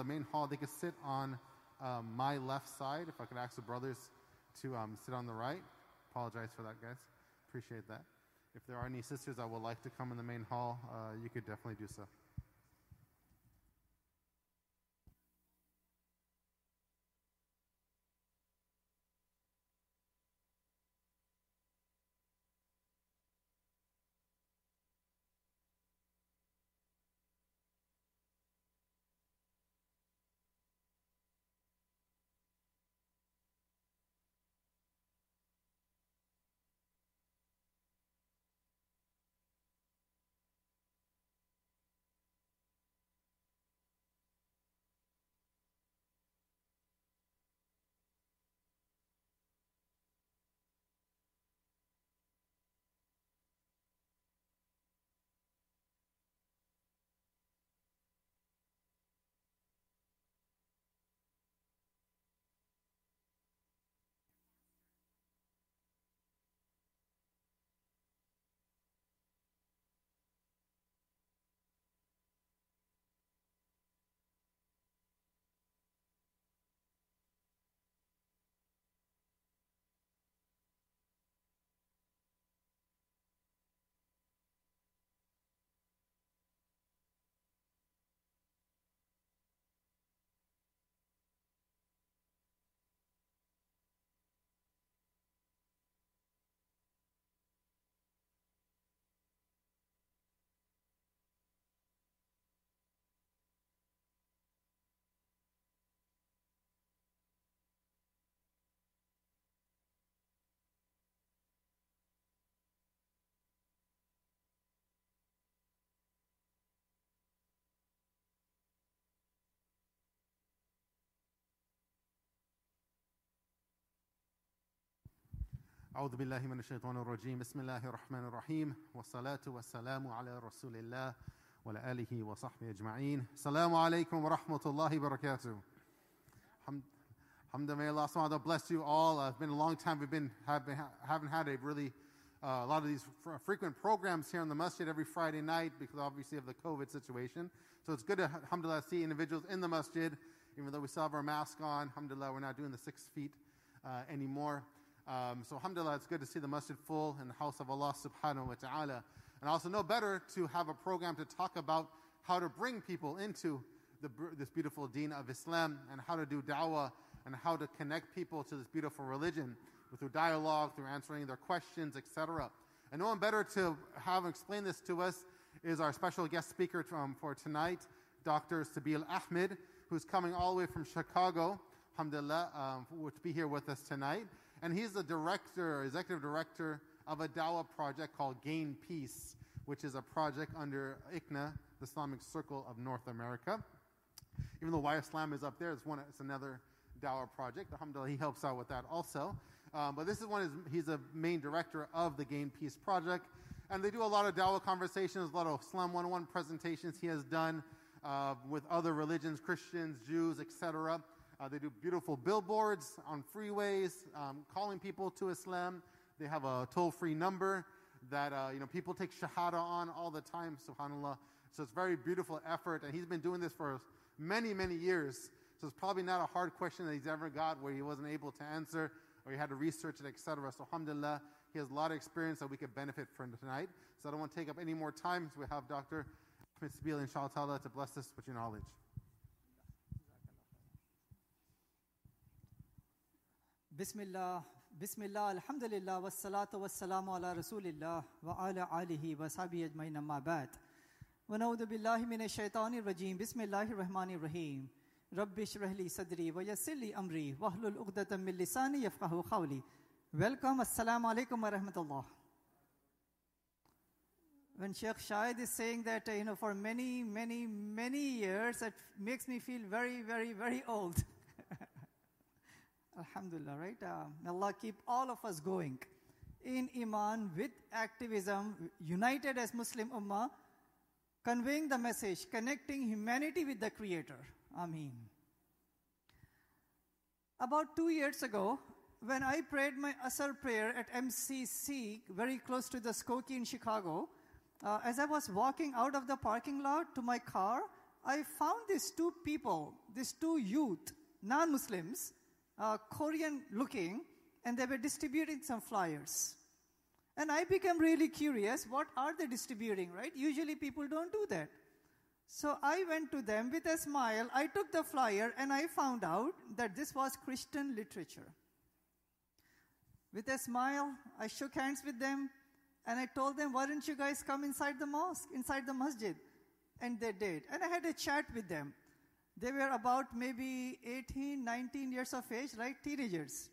the main hall, they could sit on my left side. If I could ask the brothers to sit on the right. Apologize for that, guys. Appreciate that. If there are any sisters that would like to come in the main hall, you could definitely do so. أعوذ بالله من الشيطان الرجيم بسم الله الرحمن الرحيم والصلاة والسلام على رسول الله وعلى آله وصحبه أجمعين. Assalamu alaikum wa rahmatullahi wa barakatuh. Alhamdulillah, may Allah subhanahu wa ta'ala bless you all. It's been a long time. Haven't had a really a lot of these frequent programs here in the masjid every Friday night because obviously of the COVID situation. So it's good to, alhamdulillah, see individuals in the masjid, even though we still have our mask on. Alhamdulillah, we're not doing the 6 feet anymore. So alhamdulillah, it's good to see the masjid full in the house of Allah subhanahu wa ta'ala. And also no better to have a program to talk about how to bring people into this beautiful deen of Islam and how to do da'wah and how to connect people to this beautiful religion through dialogue, through answering their questions, etc. And no one better to have explain this to us is our special guest speaker for tonight, Dr. Sabeel Ahmed, who's coming all the way from Chicago, alhamdulillah, to be here with us tonight. And he's the executive director of a dawah project called Gain Peace, which is a project under ICNA, the Islamic Circle of North America. Even though Why Islam is up there, it's another dawah project. Alhamdulillah, he helps out with that also. But this is he's a main director of the Gain Peace project. And they do a lot of dawah conversations, a lot of Islam 101 presentations he has done with other religions, Christians, Jews, etc. They do beautiful billboards on freeways, calling people to Islam. They have a toll-free number that people take shahada on all the time, subhanAllah. So it's a very beautiful effort, and he's been doing this for many, many years. So it's probably not a hard question that he's ever got where he wasn't able to answer or he had to research it, etc. So alhamdulillah, he has a lot of experience that we could benefit from tonight. So I don't want to take up any more time. So we have Dr. Ahmed Sabeel, inshallah ta'ala, to bless us with your knowledge. Bismillah, alhamdulillah, wassalatu wassalamu ala rasulillah wa ala alihi wa sahbihi ajmain amma ba'd. Wa na'udhu billahi minash shaitanir rajim. Bismillahir rahmanir rahim. Rabbi shrah li sadri wa yassir li amri wahlul 'uqdatam min lisani yafqahu qawli. Welcome, assalamu alaikum wa rahmatullah. When Sheikh Shahid is saying that, for many, many, many years, it makes me feel very, very, very old. Alhamdulillah, right? May Allah keep all of us going in Iman, with activism, united as Muslim Ummah, conveying the message, connecting humanity with the Creator. Ameen. About 2 years ago, when I prayed my Asr prayer at MCC, very close to the Skokie in Chicago, as I was walking out of the parking lot to my car, I found these two people, these two youth, non-Muslims, Korean looking, and they were distributing some flyers. And I became really curious, what are they distributing, right? Usually people don't do that. So I went to them with a smile. I took the flyer and I found out that this was Christian literature. With a smile, I shook hands with them and I told them, why don't you guys come inside the mosque, inside the masjid? And they did. And I had a chat with them. They were about maybe 18, 19 years of age, right? Teenagers.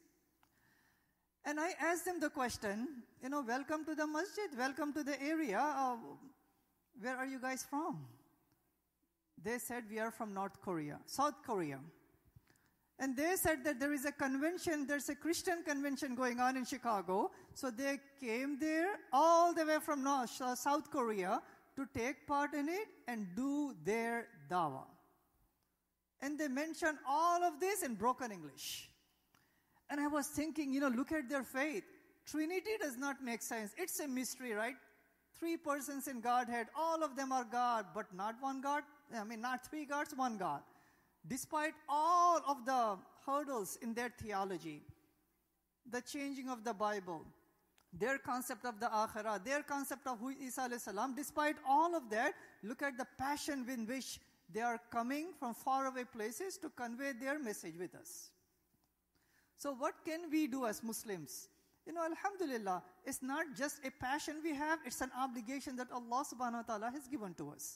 And I asked them the question, welcome to the masjid, welcome to the area. Where are you guys from? They said, we are from South Korea. And they said that there is a convention, there's a Christian convention going on in Chicago. So they came there all the way from South Korea to take part in it and do their dawah. And they mentioned all of this in broken English. And I was thinking, look at their faith. Trinity does not make sense. It's a mystery, right? 3 persons in Godhead, all of them are God, but not one God. Not 3 gods, one God. Despite all of the hurdles in their theology, the changing of the Bible, their concept of the Akhirah, their concept of who Isa alayhi salam, despite all of that, look at the passion with which they are coming from faraway places to convey their message with us. So what can we do as Muslims? Alhamdulillah, it's not just a passion we have, it's an obligation that Allah subhanahu wa ta'ala has given to us.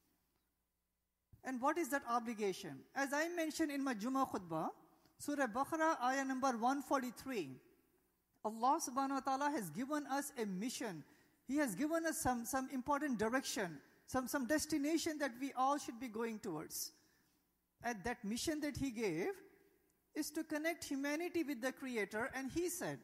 And what is that obligation? As I mentioned in my Jummah khutbah, Surah Baqarah, ayah number 143, Allah subhanahu wa ta'ala has given us a mission. He has given us some important direction, some destination that we all should be going towards. And that mission that He gave is to connect humanity with the Creator. And He said,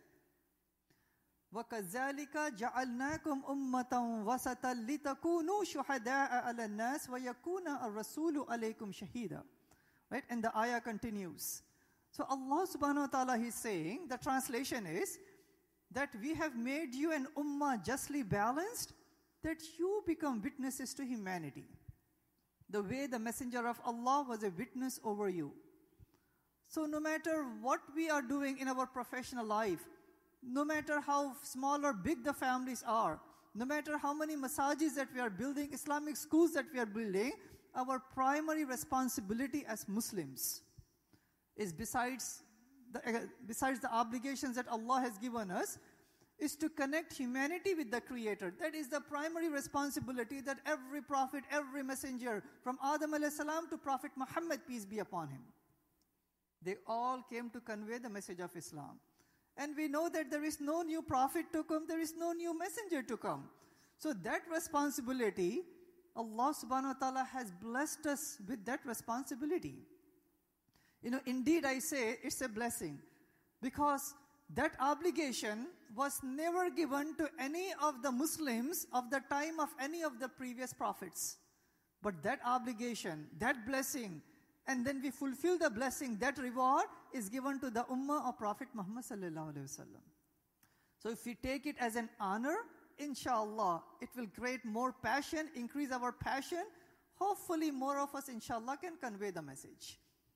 وَكَذَلِكَ جَعَلْنَاكُمْ أُمَّةً وَسَطًا لِتَكُونُوا شُهَدَاءَ عَلَى النَّاسِ وَيَكُونَ الرَّسُولُ عَلَيْكُمْ شَهِيدًا. Right? And the ayah continues. So Allah subhanahu wa ta'ala is saying, the translation is, that we have made you an ummah justly balanced, that you become witnesses to humanity. The way the messenger of Allah was a witness over you. So no matter what we are doing in our professional life, no matter how small or big the families are, no matter how many masajis that we are building, Islamic schools that we are building, our primary responsibility as Muslims is besides the obligations that Allah has given us, is to connect humanity with the Creator. That is the primary responsibility that every prophet, every messenger, from Adam alayhi salam to Prophet Muhammad, peace be upon him, they all came to convey the message of Islam. And we know that there is no new prophet to come, there is no new messenger to come. So that responsibility, Allah subhanahu wa ta'ala has blessed us with that responsibility. Indeed I say it's a blessing, because that obligation was never given to any of the Muslims of the time of any of the previous prophets. But that obligation, that blessing, and then we fulfill the blessing, that reward is given to the ummah of Prophet Muhammad sallallahu alaihi wasallam. So if we take it as an honor, inshallah, it will create more passion, increase our passion. Hopefully more of us, inshallah, can convey the message.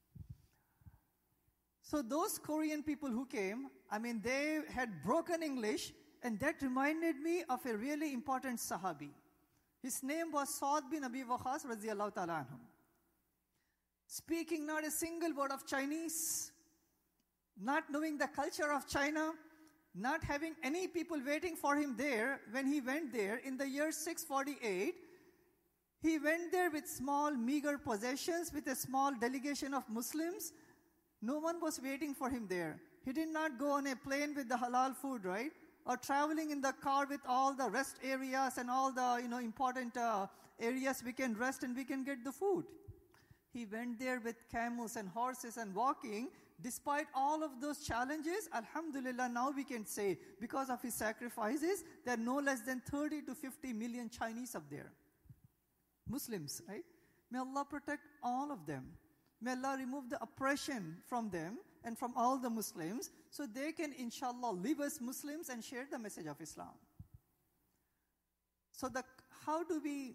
So those Korean people who came, they had broken English, and that reminded me of a really important Sahabi. His name was Sa'd bin Abi Waqqas radiyallahu ta'ala anhum. Speaking not a single word of Chinese, not knowing the culture of China, not having any people waiting for him there. When he went there in the year 648, he went there with small, meager possessions, with a small delegation of Muslims. No one was waiting for him there. He did not go on a plane with the halal food, right? Or traveling in the car with all the rest areas and all the important areas we can rest and we can get the food. He went there with camels and horses and walking. Despite all of those challenges, alhamdulillah, now we can say, because of his sacrifices, there are no less than 30 to 50 million Chinese up there. Muslims, right? May Allah protect all of them. May Allah remove the oppression from them and from all the Muslims, so they can, inshallah, live as Muslims and share the message of Islam. So how do we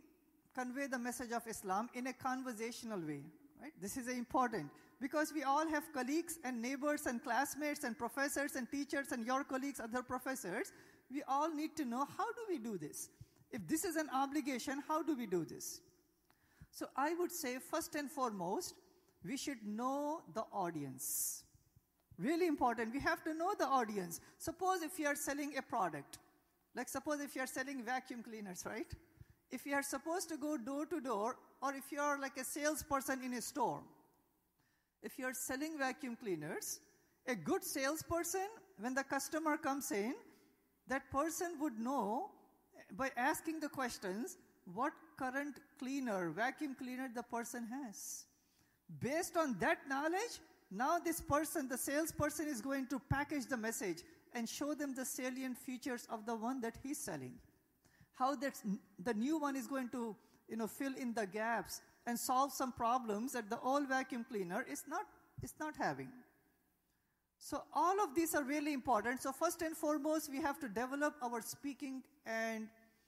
convey the message of Islam in a conversational way. Right? This is important because we all have colleagues and neighbors and classmates and professors and teachers and your colleagues, other professors. We all need to know, how do we do this? If this is an obligation, how do we do this? So I would say, first and foremost, we should know the audience. Really important. We have to know the audience. Suppose if you are selling a product, like suppose if you are selling vacuum cleaners, right? If you are supposed to go door to door, or if you are like a salesperson in a store, if you are selling vacuum cleaners, a good salesperson, when the customer comes in, that person would know by asking the questions what current cleaner, vacuum cleaner the person has. Based on that knowledge, now this person, the salesperson, is going to package the message and show them the salient features of the one that he's selling. How the new one is going to, fill in the gaps and solve some problems that the old vacuum cleaner is not having. So all of these are really important. So first and foremost, we have to develop our speaking and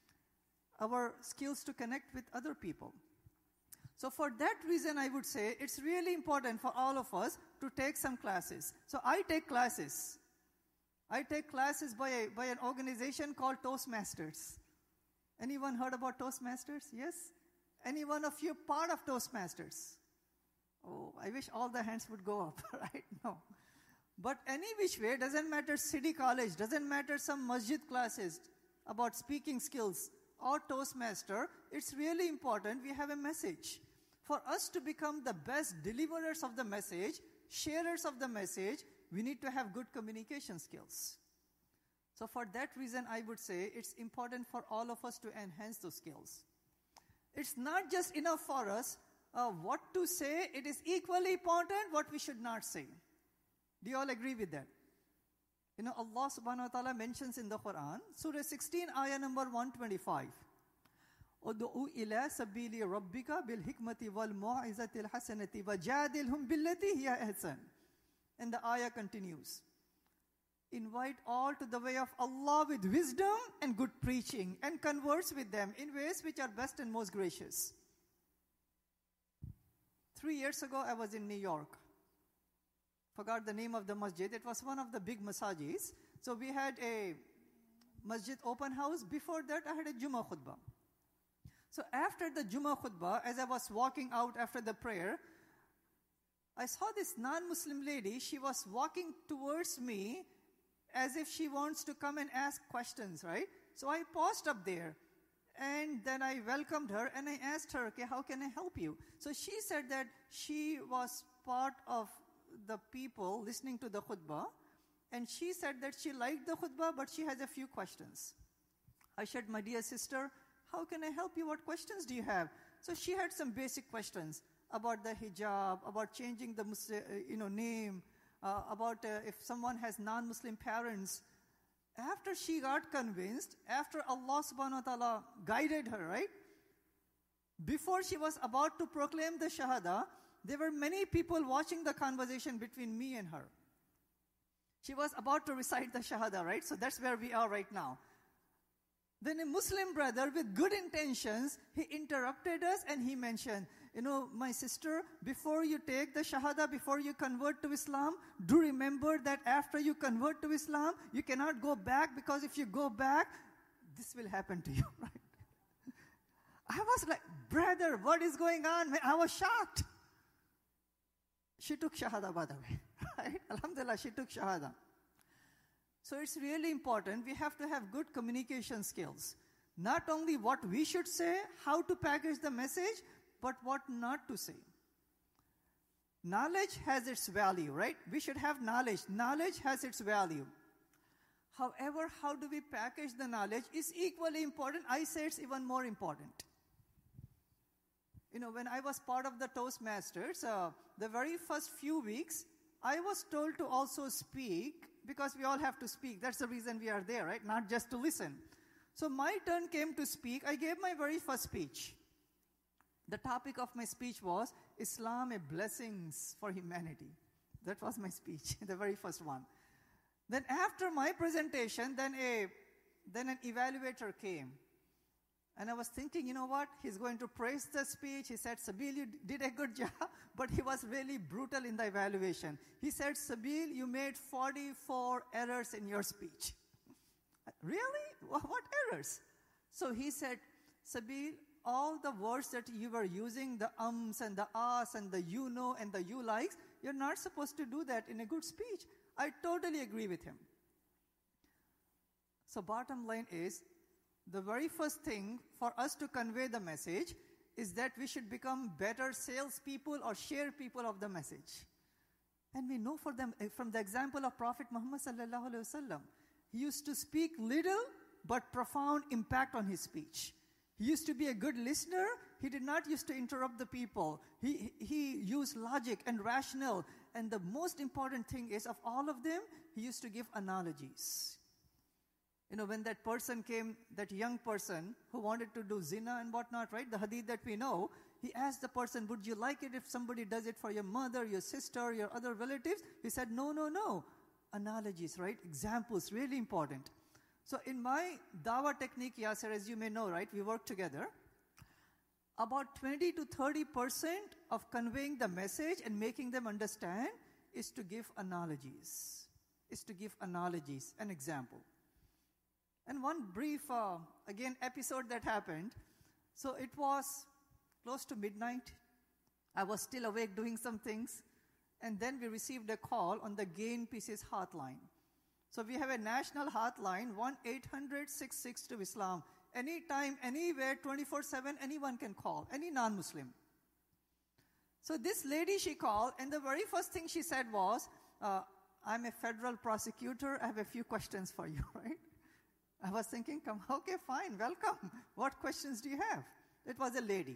our skills to connect with other people. So for that reason, I would say it's really important for all of us to take some classes. So I take classes. I take classes by an organization called Toastmasters. Anyone heard about Toastmasters? Yes? Any one of you part of Toastmasters? Oh, I wish all the hands would go up, right? No. But any which way, doesn't matter city college, doesn't matter some masjid classes about speaking skills or Toastmaster, it's really important we have a message. For us to become the best deliverers of the message, sharers of the message, we need to have good communication skills. So for that reason, I would say it's important for all of us to enhance those skills. It's not just enough for us what to say, it is equally important what we should not say. Do you all agree with that? Allah subhanahu wa ta'ala mentions in the Quran, Surah 16, ayah number 125. Udu'u ila sabili rabbika bil hikmati wal mu'izati al hasanati wa jadilhum billati hiya ahsan. And the ayah continues. Invite all to the way of Allah with wisdom and good preaching, and converse with them in ways which are best and most gracious. 3 years ago, I was in New York. Forgot the name of the masjid. It was one of the big masajis. So we had a masjid open house. Before that, I had a Jummah khutbah. So after the Jummah khutbah, as I was walking out after the prayer, I saw this non-Muslim lady. She was walking towards me as if she wants to come and ask questions, right? So I paused up there. And then I welcomed her and I asked her, okay, how can I help you? So she said that she was part of the people listening to the khutbah. And she said that she liked the khutbah, but she has a few questions. I said, my dear sister, how can I help you? What questions do you have? So she had some basic questions about the hijab, about changing the name, about if someone has non-Muslim parents. After she got convinced, after Allah subhanahu wa ta'ala guided her, right? Before she was about to proclaim the shahada, there were many people watching the conversation between me and her. She was about to recite the shahada, right? So that's where we are right now. Then a Muslim brother with good intentions, he interrupted us and he mentioned, my sister, before you take the shahada, before you convert to Islam, do remember that after you convert to Islam, you cannot go back, because if you go back, this will happen to you, right? I was like, brother, what is going on? I was shocked. She took shahada, by the way, right? Alhamdulillah, she took shahada. So it's really important. We have to have good communication skills. Not only what we should say, how to package the message, but what not to say. Knowledge has its value, right? We should have knowledge. Knowledge has its value. However, how do we package the knowledge is equally important. I say it's even more important. When I was part of the Toastmasters, the very first few weeks, I was told to also speak, because we all have to speak. That's the reason we are there, right? Not just to listen. So my turn came to speak. I gave my very first speech. The topic of my speech was Islam, a blessings for humanity. That was my speech, the very first one. Then after my presentation, then an evaluator came. And I was thinking, you know what? He's going to praise the speech. He said, Sabil, you did a good job. But he was really brutal in the evaluation. He said, Sabil, you made 44 errors in your speech. Really? What errors? So he said, Sabil, all the words that you were using, the ums and the ahs and the you know and the you likes, you're not supposed to do that in a good speech. I totally agree with him. So bottom line is, the very first thing for us to convey the message is that we should become better salespeople or share people of the message. And we know from the example of Prophet Muhammad sallallahu alaihi wasallam, he used to speak little but profound impact on his speech. He used to be a good listener. He did not used to interrupt the people. He used logic and rationale. And the most important thing is, of all of them, he used to give analogies. You know, when that person came, that young person who wanted to do zina and whatnot, right? The hadith that we know, he asked the person, would you like it if somebody does it for your mother, your sister, your other relatives? He said, no. Analogies, right? Examples, really important. So in my dawah technique, Yasser, as you may know, right? We work together. About 20 to 30% of conveying the message and making them understand is to give analogies. An example. And one brief, again, episode that happened. So it was close to midnight. I was still awake doing some things. And then we received a call on the Gain Pieces hotline. So we have a national hotline, 1-800-662-ISLAM. Anytime, anywhere, 24/7, anyone can call, any non-Muslim. So this lady, she called, and the very first thing she said was, I'm a federal prosecutor. I have a few questions for you, right? I was thinking, okay, fine, welcome. What questions do you have? It was a lady.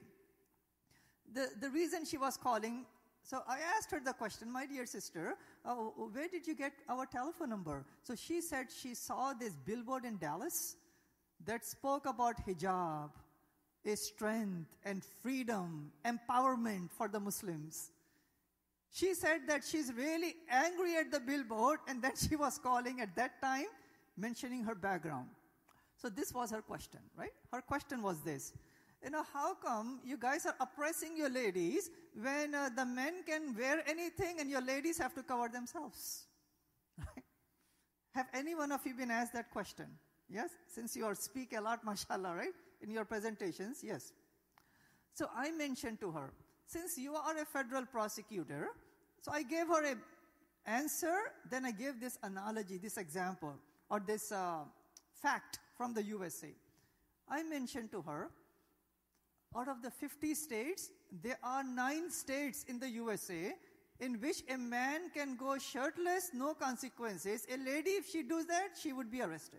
The reason she was calling, so I asked her the question, my dear sister, where did you get our telephone number? So she said she saw this billboard in Dallas that spoke about hijab, a strength and freedom, empowerment for the Muslims. She said that she's really angry at the billboard, and then she was calling at that time, mentioning her background. So this was her question, right? Her question was this. How come you guys are oppressing your ladies when the men can wear anything and your ladies have to cover themselves? Right? Have any one of you been asked that question? Yes? Since you speak a lot, mashallah, right? In your presentations, yes. So I mentioned to her, since you are a federal prosecutor, so I gave her an answer, then I gave this analogy, this example, or this fact from the USA. I mentioned to her, out of the 50 states, there are 9 states in the USA in which a man can go shirtless, no consequences. A lady, if she does that, she would be arrested.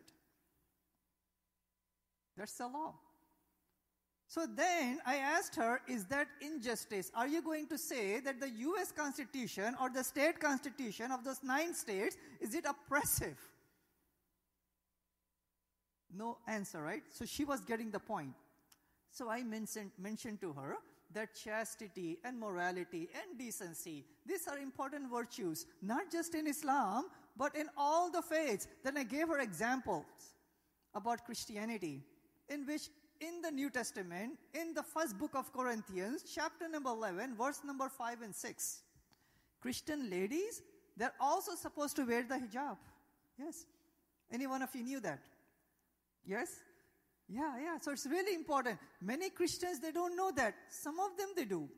That's the law. So then I asked her, is that injustice? Are you going to say that the US Constitution or the state constitution of those 9 states, is it oppressive? No answer, right? So she was getting the point. So I mentioned to her that chastity and morality and decency, these are important virtues, not just in Islam, but in all the faiths. Then I gave her examples about Christianity, in which in the New Testament, in the first book of Corinthians, chapter number 11, verse number 5 and 6, Christian ladies, they're also supposed to wear the hijab. Yes. Any one of you knew that? Yes? Yeah. So it's really important. Many Christians, they don't know that. Some of them, they do.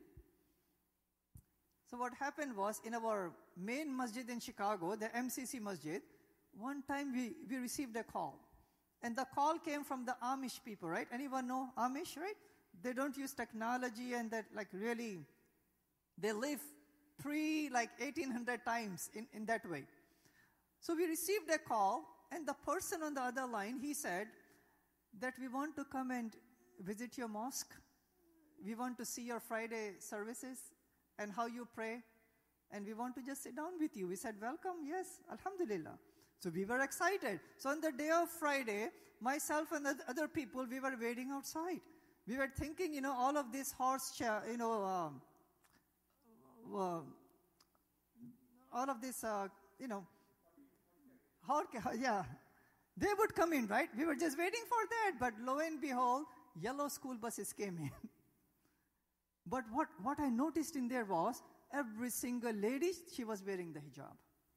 So what happened was, in our main masjid in Chicago, the MCC masjid, one time we received a call. And the call came from the Amish people, right? Anyone know Amish, right? They don't use technology and that, really, they live 1800 times in that way. So we received a call, and the person on the other line, he said that we want to come and visit your mosque. We want to see your Friday services and how you pray. And we want to just sit down with you. We said, welcome, yes, alhamdulillah. So we were excited. So on the day of Friday, myself and the other people, we were waiting outside. We were thinking, all of this all of this, yeah, they would come in, right? We were just waiting for that. But lo and behold, yellow school buses came in. But what I noticed in there was every single lady, she was wearing the hijab.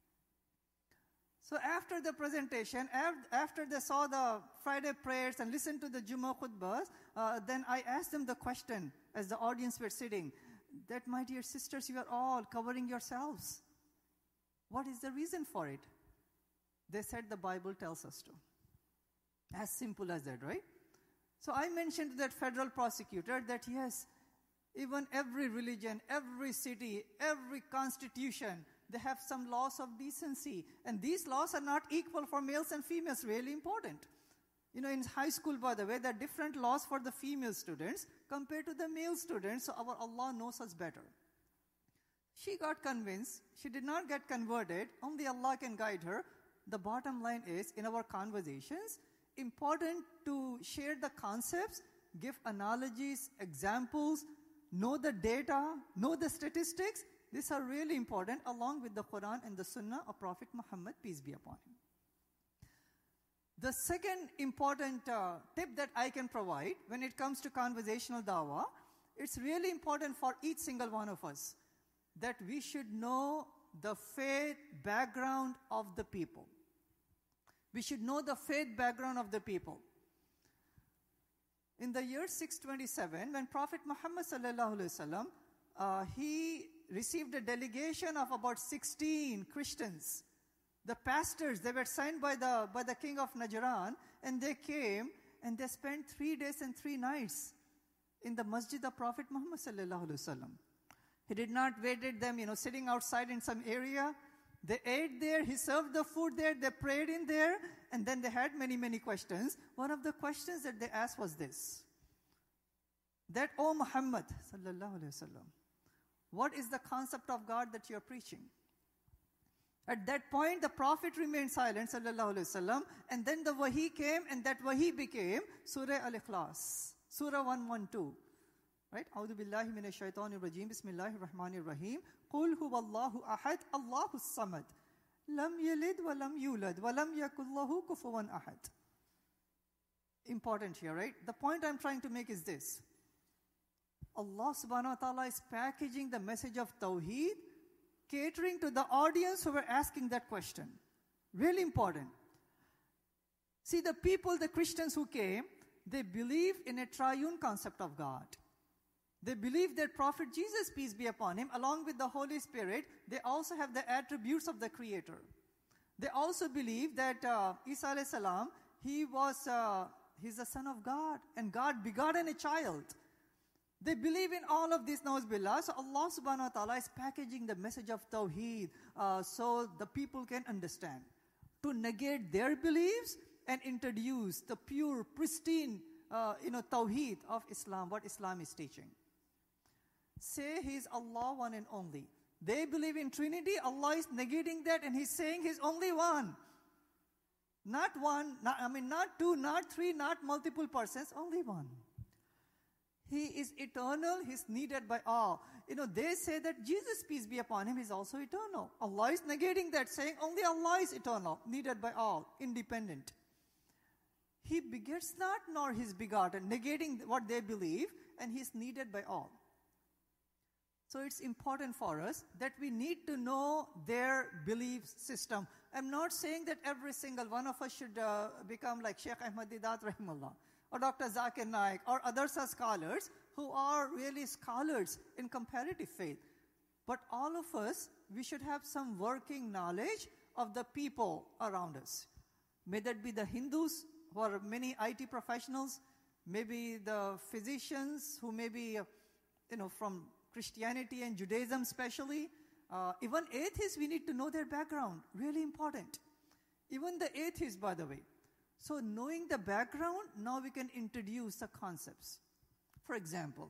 So after the presentation, after they saw the Friday prayers and listened to the Jummah khutbahs, then I asked them the question as the audience were sitting, that my dear sisters, you are all covering yourselves. What is the reason for it? They said the Bible tells us to. As simple as that, right? So I mentioned to that federal prosecutor that yes, even every religion, every city, every constitution, they have some laws of decency. And these laws are not equal for males and females, really important. In high school, by the way, there are different laws for the female students compared to the male students, so our Allah knows us better. She got convinced. She did not get converted. Only Allah can guide her. The bottom line is, in our conversations, important to share the concepts, give analogies, examples, know the data, know the statistics. These are really important, along with the Quran and the Sunnah of Prophet Muhammad, peace be upon him. The second important tip that I can provide when it comes to conversational dawah, it's really important for each single one of us that we should know the faith background of the people. We should know the faith background of the people. In the year 627, when Prophet Muhammad sallallahu alaihi wasallam, he received a delegation of about 16 Christians. The pastors, they were sent by the king of Najran, and they came and they spent 3 days and 3 nights in the masjid of Prophet Muhammad sallallahu alaihi wasallam. He did not waited them, sitting outside in some area. They ate there, he served the food there, they prayed in there, and then they had many, many questions. One of the questions that they asked was this, that, O Muhammad sallallahu alaihi wasallam, what is the concept of God that you are preaching? At that point, the Prophet remained silent, sallallahu alaihi wasallam, and then the wahi came, and that wahi became Surah Al-Ikhlas, Surah 112. Right? A'udhu billahi minash shaitanir rajim, bismillahir rahmanir rahim. Qul huwallahu ahad, Allahus samad. Lam yalid wa lam yulad wa lam yakul lahu kufuwan ahad. Important here, right? The point I'm trying to make is this. Allah subhanahu wa ta'ala is packaging the message of Tawheed, catering to the audience who were asking that question. Really important. See, the people, the Christians who came, they believe in a triune concept of God. They believe that Prophet Jesus, peace be upon him, along with the Holy Spirit, they also have the attributes of the Creator. They also believe that Isa alayhi salam, he's the son of God, and God begotten a child. They believe in all of this, na'uz billah. So Allah subhanahu wa ta'ala is packaging the message of Tawheed so the people can understand. To negate their beliefs and introduce the pure, pristine, Tawheed of Islam, what Islam is teaching. Say He is Allah, one and only. They believe in Trinity. Allah is negating that, and He's saying He's only one. Not one, not two, not three, not multiple persons, only one. He is eternal, He's needed by all. They say that Jesus, peace be upon him, is also eternal. Allah is negating that, saying only Allah is eternal, needed by all, independent. He begets not, nor He's begotten, negating what they believe, and He's needed by all. So it's important for us that we need to know their belief system. I'm not saying that every single one of us should become like Sheikh Ahmad Didat rahimahullah, or Dr. Zakir Naik, or others are scholars who are really scholars in comparative faith. But all of us, we should have some working knowledge of the people around us. May that be the Hindus, who are many IT professionals, maybe the physicians who may be, from Christianity and Judaism especially. Even atheists, we need to know their background. Really important. Even the atheists, by the way. So knowing the background, now we can introduce the concepts. For example,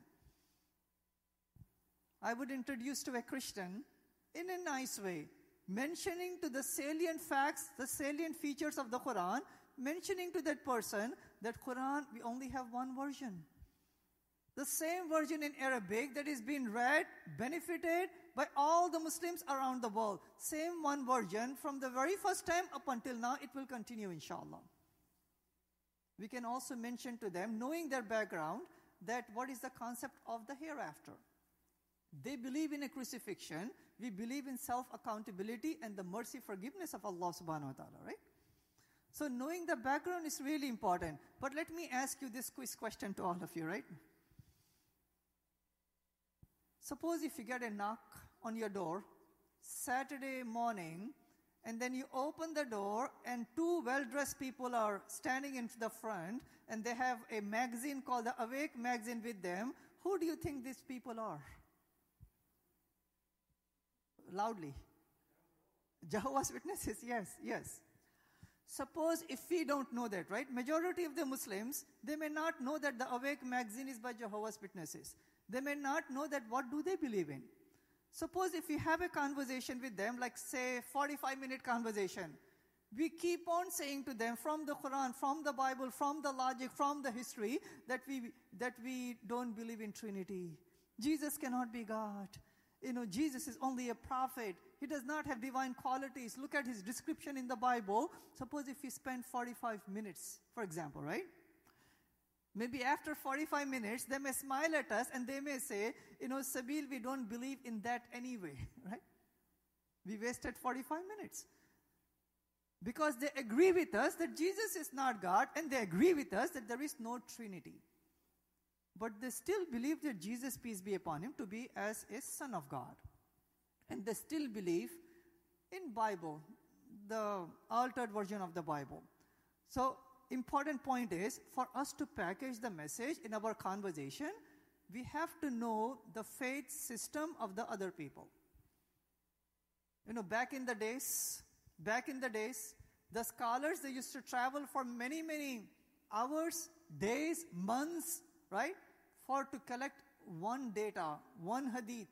I would introduce to a Christian in a nice way, mentioning to the salient facts, the salient features of the Quran, mentioning to that person that Quran, we only have one version. The same version in Arabic that is being read, benefited by all the Muslims around the world. Same one version from the very first time up until now, it will continue inshallah. We can also mention to them, knowing their background, that what is the concept of the hereafter. They believe in a crucifixion. We believe in self-accountability and the mercy forgiveness of Allah subhanahu wa ta'ala, right? So knowing the background is really important. But let me ask you this quiz question to all of you, right? Suppose if you get a knock on your door Saturday morning, and then you open the door and two well-dressed people are standing in the front, and they have a magazine called the Awake magazine with them. Who do you think these people are? Loudly. Jehovah's Witnesses, yes. Suppose if we don't know that, right? Majority of the Muslims, they may not know that the Awake magazine is by Jehovah's Witnesses. They may not know that what do they believe in. Suppose if we have a conversation with them, like say 45-minute conversation, we keep on saying to them from the Quran, from the Bible, from the logic, from the history, that we don't believe in Trinity. Jesus cannot be God. Jesus is only a prophet. He does not have divine qualities. Look at his description in the Bible. Suppose if we spend 45 minutes, for example, right? Maybe after 45 minutes, they may smile at us and they may say, Sabil, we don't believe in that anyway, right? We wasted 45 minutes. Because they agree with us that Jesus is not God, and they agree with us that there is no Trinity. But they still believe that Jesus, peace be upon him, to be as a son of God. And they still believe in Bible, the altered version of the Bible. So, important point is, for us to package the message in our conversation, we have to know the faith system of the other people. Back in the days, the scholars, they used to travel for many, many hours, days, months, right? To collect one data, one hadith.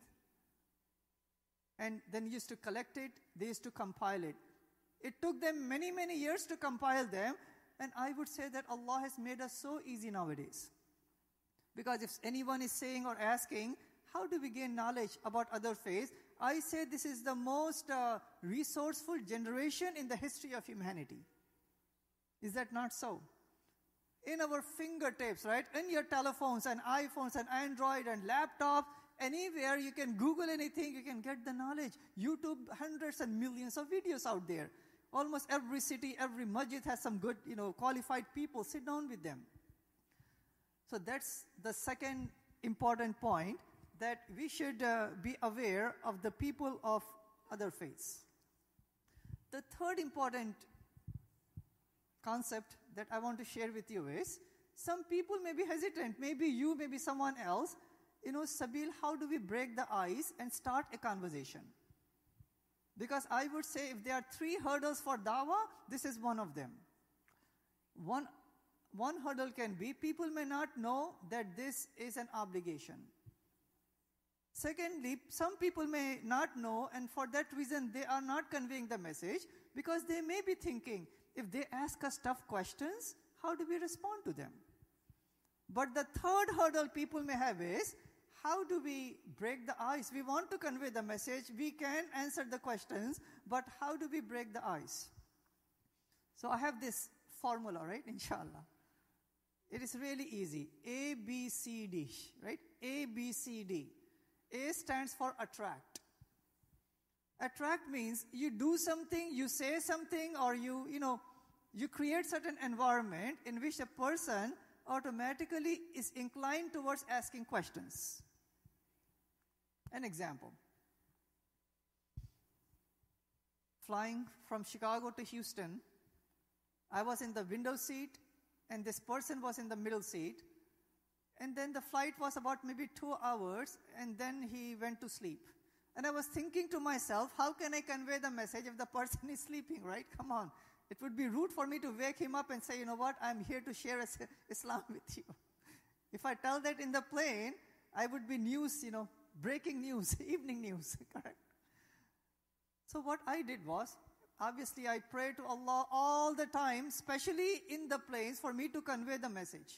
And then used to collect it, they used to compile it. It took them many, many years to compile them. And I would say that Allah has made us so easy nowadays. Because if anyone is saying or asking, how do we gain knowledge about other faiths? I say this is the most resourceful generation in the history of humanity. Is that not so? In our fingertips, right? In your telephones and iPhones and Android and laptop, anywhere you can Google anything, you can get the knowledge. YouTube, hundreds and millions of videos out there. Almost every city, every masjid has some good, qualified people. Sit down with them. So that's the second important point, that we should be aware of the people of other faiths. The third important concept that I want to share with you is, some people may be hesitant, maybe you, maybe someone else. Sabil, how do we break the ice and start a conversation? Because I would say if there are 3 hurdles for dawah, this is one of them. One hurdle can be, people may not know that this is an obligation. Secondly, some people may not know, and for that reason they are not conveying the message, because they may be thinking, if they ask us tough questions, how do we respond to them? But the third hurdle people may have is, how do we break the ice? We want to convey the message, we can answer the questions, but how do we break the ice? So I have this formula, right, inshallah. It is really easy. A, B, C, D, right? A, B, C, D. A stands for attract. Attract means you do something, you say something, or you create certain environment in which a person automatically is inclined towards asking questions. An example. Flying from Chicago to Houston, I was in the window seat and this person was in the middle seat. And then the flight was about maybe 2 hours, and then he went to sleep. And I was thinking to myself, how can I convey the message if the person is sleeping, right? Come on. It would be rude for me to wake him up and say, you know what, I'm here to share Islam with you. If I tell that in the plane, I would be news, breaking news, evening news, correct? So what I did was, obviously I pray to Allah all the time, especially in the planes, for me to convey the message.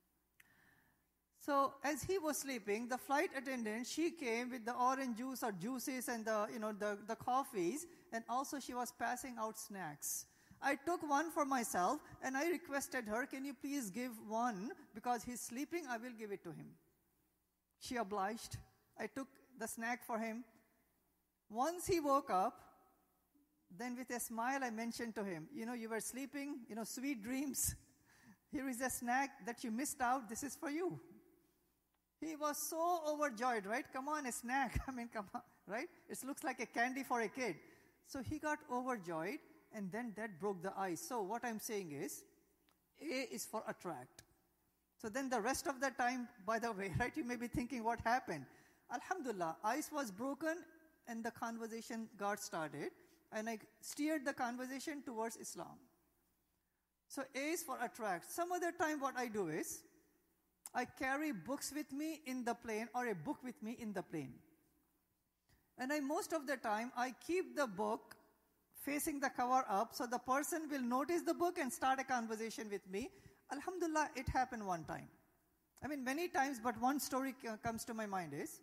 So as he was sleeping, the flight attendant, she came with the orange juice or juices and the coffees, and also she was passing out snacks. I took one for myself and I requested her, can you please give one? Because he's sleeping, I will give it to him. She obliged. I took the snack for him. Once he woke up, then with a smile I mentioned to him, you were sleeping, sweet dreams. Here is a snack that you missed out. This is for you. He was so overjoyed, right? Come on, a snack. Come on, right? It looks like a candy for a kid. So he got overjoyed, and then that broke the ice. So what I'm saying is, A is for attract. So then the rest of the time, by the way, right, you may be thinking what happened. Alhamdulillah, ice was broken, and the conversation got started, and I steered the conversation towards Islam. So A is for attract. Some other time what I do is, I carry books with me in the plane or a book with me in the plane. And most of the time, I keep the book facing the cover up so the person will notice the book and start a conversation with me. Alhamdulillah, it happened one time. Many times, but one story comes to my mind is,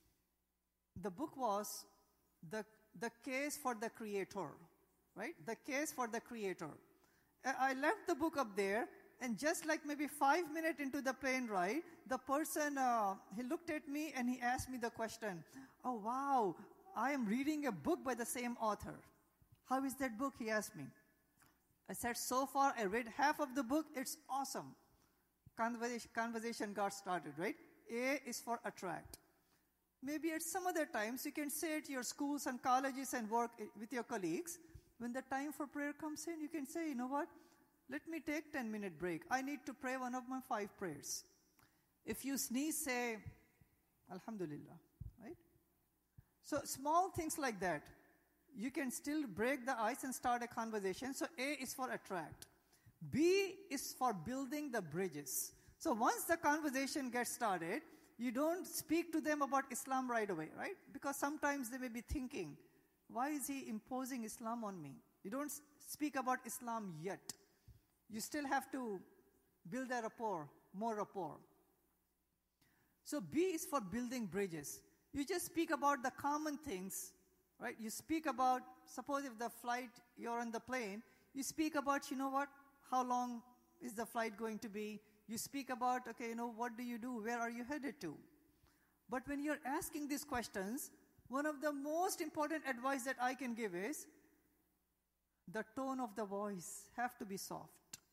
the book was the case for the Creator, right? The case for the Creator. I left the book up there, and just like maybe 5 minutes into the plane ride, the person, he looked at me and he asked me the question, oh wow, I am reading a book by the same author. How is that book, he asked me. I said, so far I read half of the book, it's awesome. Conversation got started, right? A is for attract. Maybe at some other times, you can say at your schools and colleges and work with your colleagues, when the time for prayer comes in, you can say, you know what? Let me take 10-minute break. I need to pray one of my 5 prayers. If you sneeze, say, Alhamdulillah, right? So small things like that. You can still break the ice and start a conversation. So A is for attract. B is for building the bridges. So once the conversation gets started, you don't speak to them about Islam right away, right? Because sometimes they may be thinking, why is he imposing Islam on me? You don't speak about Islam yet. You still have to build a rapport, more rapport. So B is for building bridges. You just speak about the common things, right? You speak about, suppose if the flight, you're on the plane, you speak about, how long is the flight going to be? You speak about, what do you do? Where are you headed to? But when you're asking these questions, one of the most important advice that I can give is, the tone of the voice have to be soft.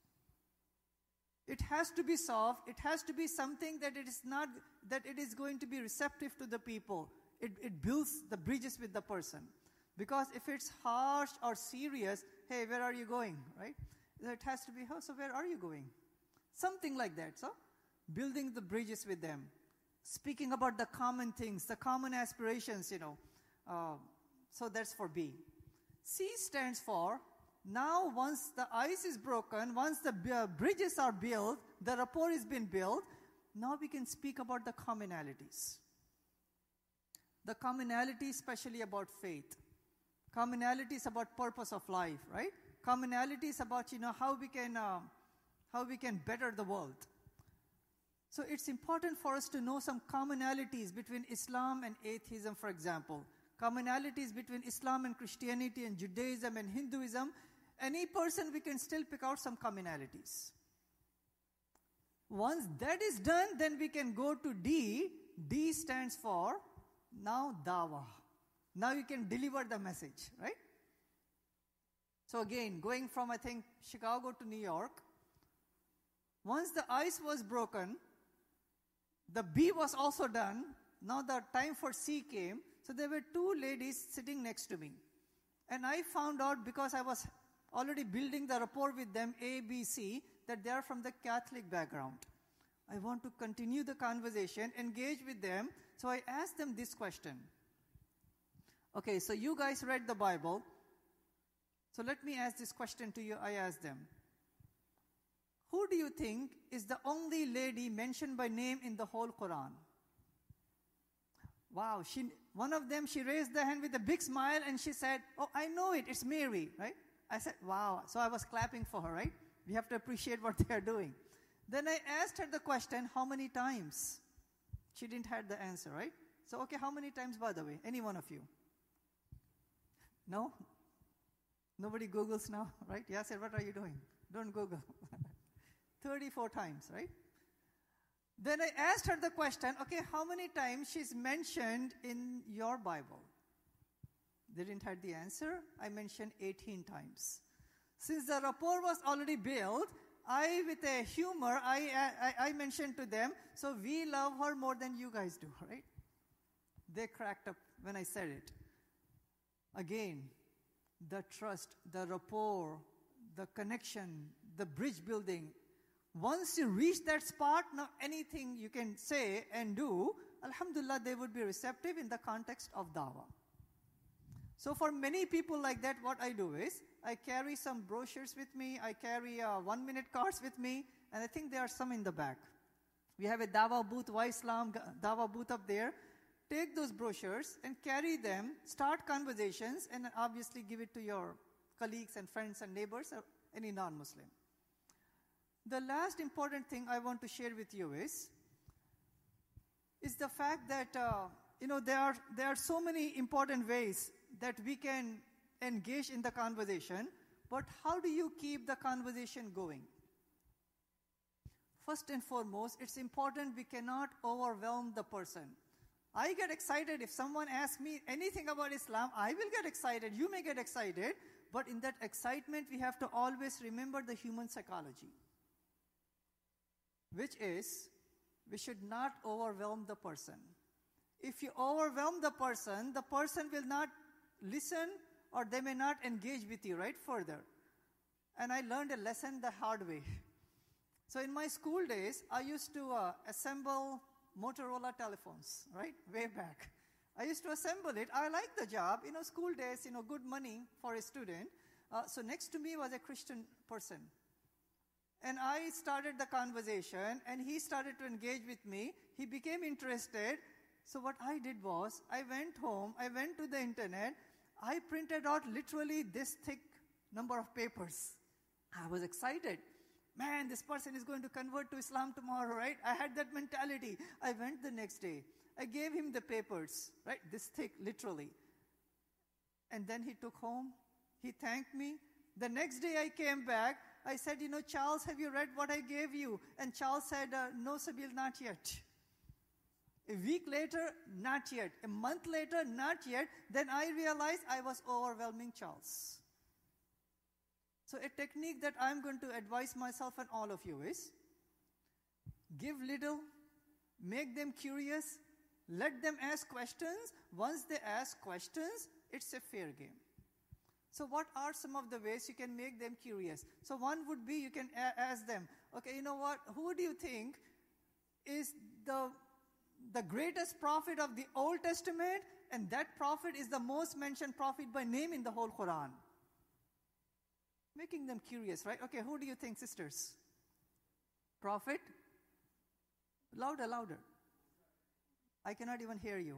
It has to be soft. It has to be something that it is going to be receptive to the people. It builds the bridges with the person. Because if it's harsh or serious, hey, where are you going, right? It has to be, so where are you going? Something like that, so building the bridges with them. Speaking about the common things, the common aspirations, so that's for B. C stands for, now once the ice is broken, once the bridges are built, the rapport has been built, now we can speak about the commonalities. The commonality especially about faith. Commonalities about purpose of life, right? Commonalities about, how we can better the world. So it's important for us to know some commonalities between Islam and atheism, for example. Commonalities between Islam and Christianity and Judaism and Hinduism. Any person, we can still pick out some commonalities. Once that is done, then we can go to D. D stands for, now dawah. Now you can deliver the message, right? So again, going from, I think, Chicago to New York, once the ice was broken, the B was also done. Now the time for C came. So there were 2 ladies sitting next to me. And I found out, because I was already building the rapport with them, A, B, C, that they are from the Catholic background. I want to continue the conversation, engage with them. So I asked them this question. Okay, so you guys read the Bible. So let me ask this question to you. I asked them, who do you think is the only lady mentioned by name in the whole Quran? Wow, one of them, she raised the hand with a big smile and she said, oh, I know it, it's Mary, right? I said, wow. So I was clapping for her, right? We have to appreciate what they are doing. Then I asked her the question, how many times? She didn't have the answer, right? So, okay, how many times, by the way? Any one of you? No? Nobody Googles now, right? Yasser, what are you doing? Don't Google. 34 times, right? Then I asked her the question, okay, how many times she's mentioned in your Bible? They didn't have the answer. I mentioned 18 times. Since the rapport was already built, with a humor, I mentioned to them, so we love her more than you guys do, right? They cracked up when I said it. Again, the trust, the rapport, the connection, the bridge building. Once you reach that spot, now anything you can say and do, alhamdulillah, they would be receptive in the context of dawah. So for many people like that, what I do is, I carry some brochures with me, I carry 1-minute cards with me, and I think there are some in the back. We have a dawah booth, Wa Islam dawah booth up there. Take those brochures and carry them, start conversations, and obviously give it to your colleagues and friends and neighbors or any non-Muslim. The last important thing I want to share with you is the fact that there are so many important ways that we can engage in the conversation, but how do you keep the conversation going? First and foremost, it's important we cannot overwhelm the person. I get excited if someone asks me anything about Islam, I will get excited, you may get excited, but in that excitement we have to always remember the human psychology, which is we should not overwhelm the person. If you overwhelm the person will not listen or they may not engage with you, right, further. And I learned a lesson the hard way. So in my school days, I used to assemble Motorola telephones, right, way back. I used to assemble it. I liked the job. School days, good money for a student. So next to me was a Christian person. And I started the conversation, and he started to engage with me. He became interested. So what I did was, I went home, I went to the internet, I printed out literally this thick number of papers. I was excited. Man, this person is going to convert to Islam tomorrow, right? I had that mentality. I went the next day. I gave him the papers, right? This thick, literally. And then he took home. He thanked me. The next day I came back. I said, Charles, have you read what I gave you? And Charles said, no, Sabil, not yet. A week later, not yet. A month later, not yet. Then I realized I was overwhelming Charles. So a technique that I'm going to advise myself and all of you is, give little, make them curious, let them ask questions. Once they ask questions, it's a fair game. So what are some of the ways you can make them curious? So one would be you can ask them, okay, you know what, who do you think is the greatest prophet of the Old Testament, and that prophet is the most mentioned prophet by name in the whole Quran? Making them curious, right? Okay, who do you think, sisters? Prophet? Louder, louder. I cannot even hear you.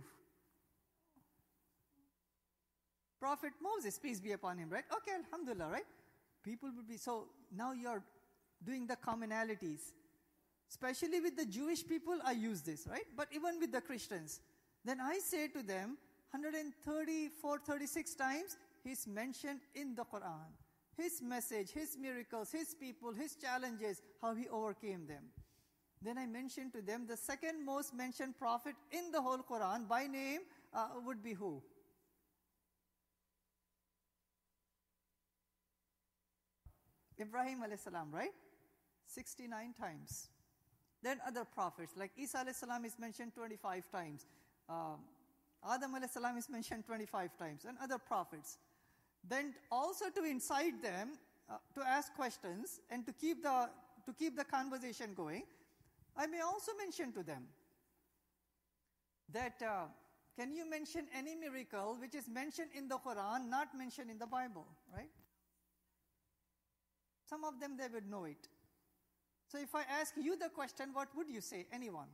Prophet Moses, peace be upon him, right? Okay, alhamdulillah, right? People would be, so now you're doing the commonalities. Especially with the Jewish people, I use this, right? But even with the Christians. Then I say to them, 134, 36 times, he's mentioned in the Quran. His message, his miracles, his people, his challenges, how he overcame them. Then I mentioned to them, the second most mentioned prophet in the whole Quran by name would be who? Ibrahim alayhi salam, right? 69 times. Then other prophets, like Isa alayhi salam is mentioned 25 times. Adam alayhi salam is mentioned 25 times, and other prophets. Then also to incite them to ask questions and to keep the conversation going, I may also mention to them that can you mention any miracle which is mentioned in the Quran, not mentioned in the Bible, right? Some of them, they would know it. So if I ask you the question, what would you say? Anyone?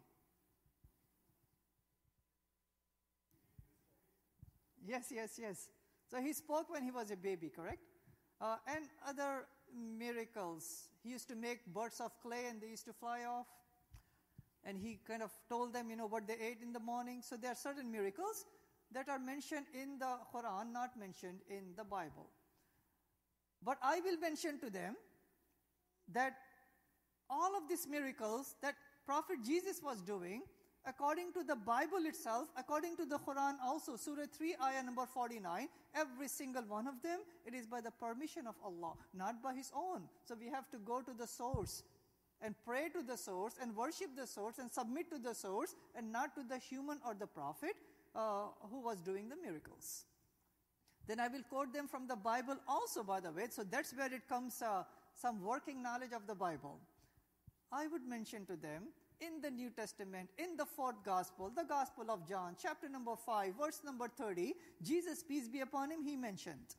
Yes. So he spoke when he was a baby, correct? And other miracles. He used to make birds of clay and they used to fly off. And he kind of told them, what they ate in the morning. So there are certain miracles that are mentioned in the Quran, not mentioned in the Bible. But I will mention to them that all of these miracles that Prophet Jesus was doing, according to the Bible itself, according to the Quran also, Surah 3, ayah number 49, every single one of them, it is by the permission of Allah, not by His own. So we have to go to the source and pray to the source and worship the source and submit to the source and not to the human or the prophet who was doing the miracles. Then I will quote them from the Bible also, by the way. So that's where it comes some working knowledge of the Bible. I would mention to them, in the New Testament, in the fourth gospel, the Gospel of John, chapter number 5, verse number 30, Jesus, peace be upon him, he mentioned,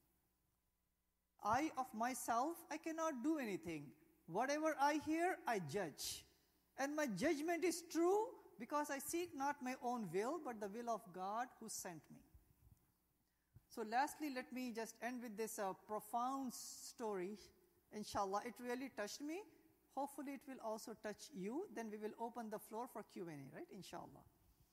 I of myself, I cannot do anything. Whatever I hear, I judge. And my judgment is true because I seek not my own will, but the will of God who sent me. So lastly, let me just end with this profound story. Inshallah, it really touched me. Hopefully, it will also touch you. Then we will open the floor for Q&A, right? Inshallah.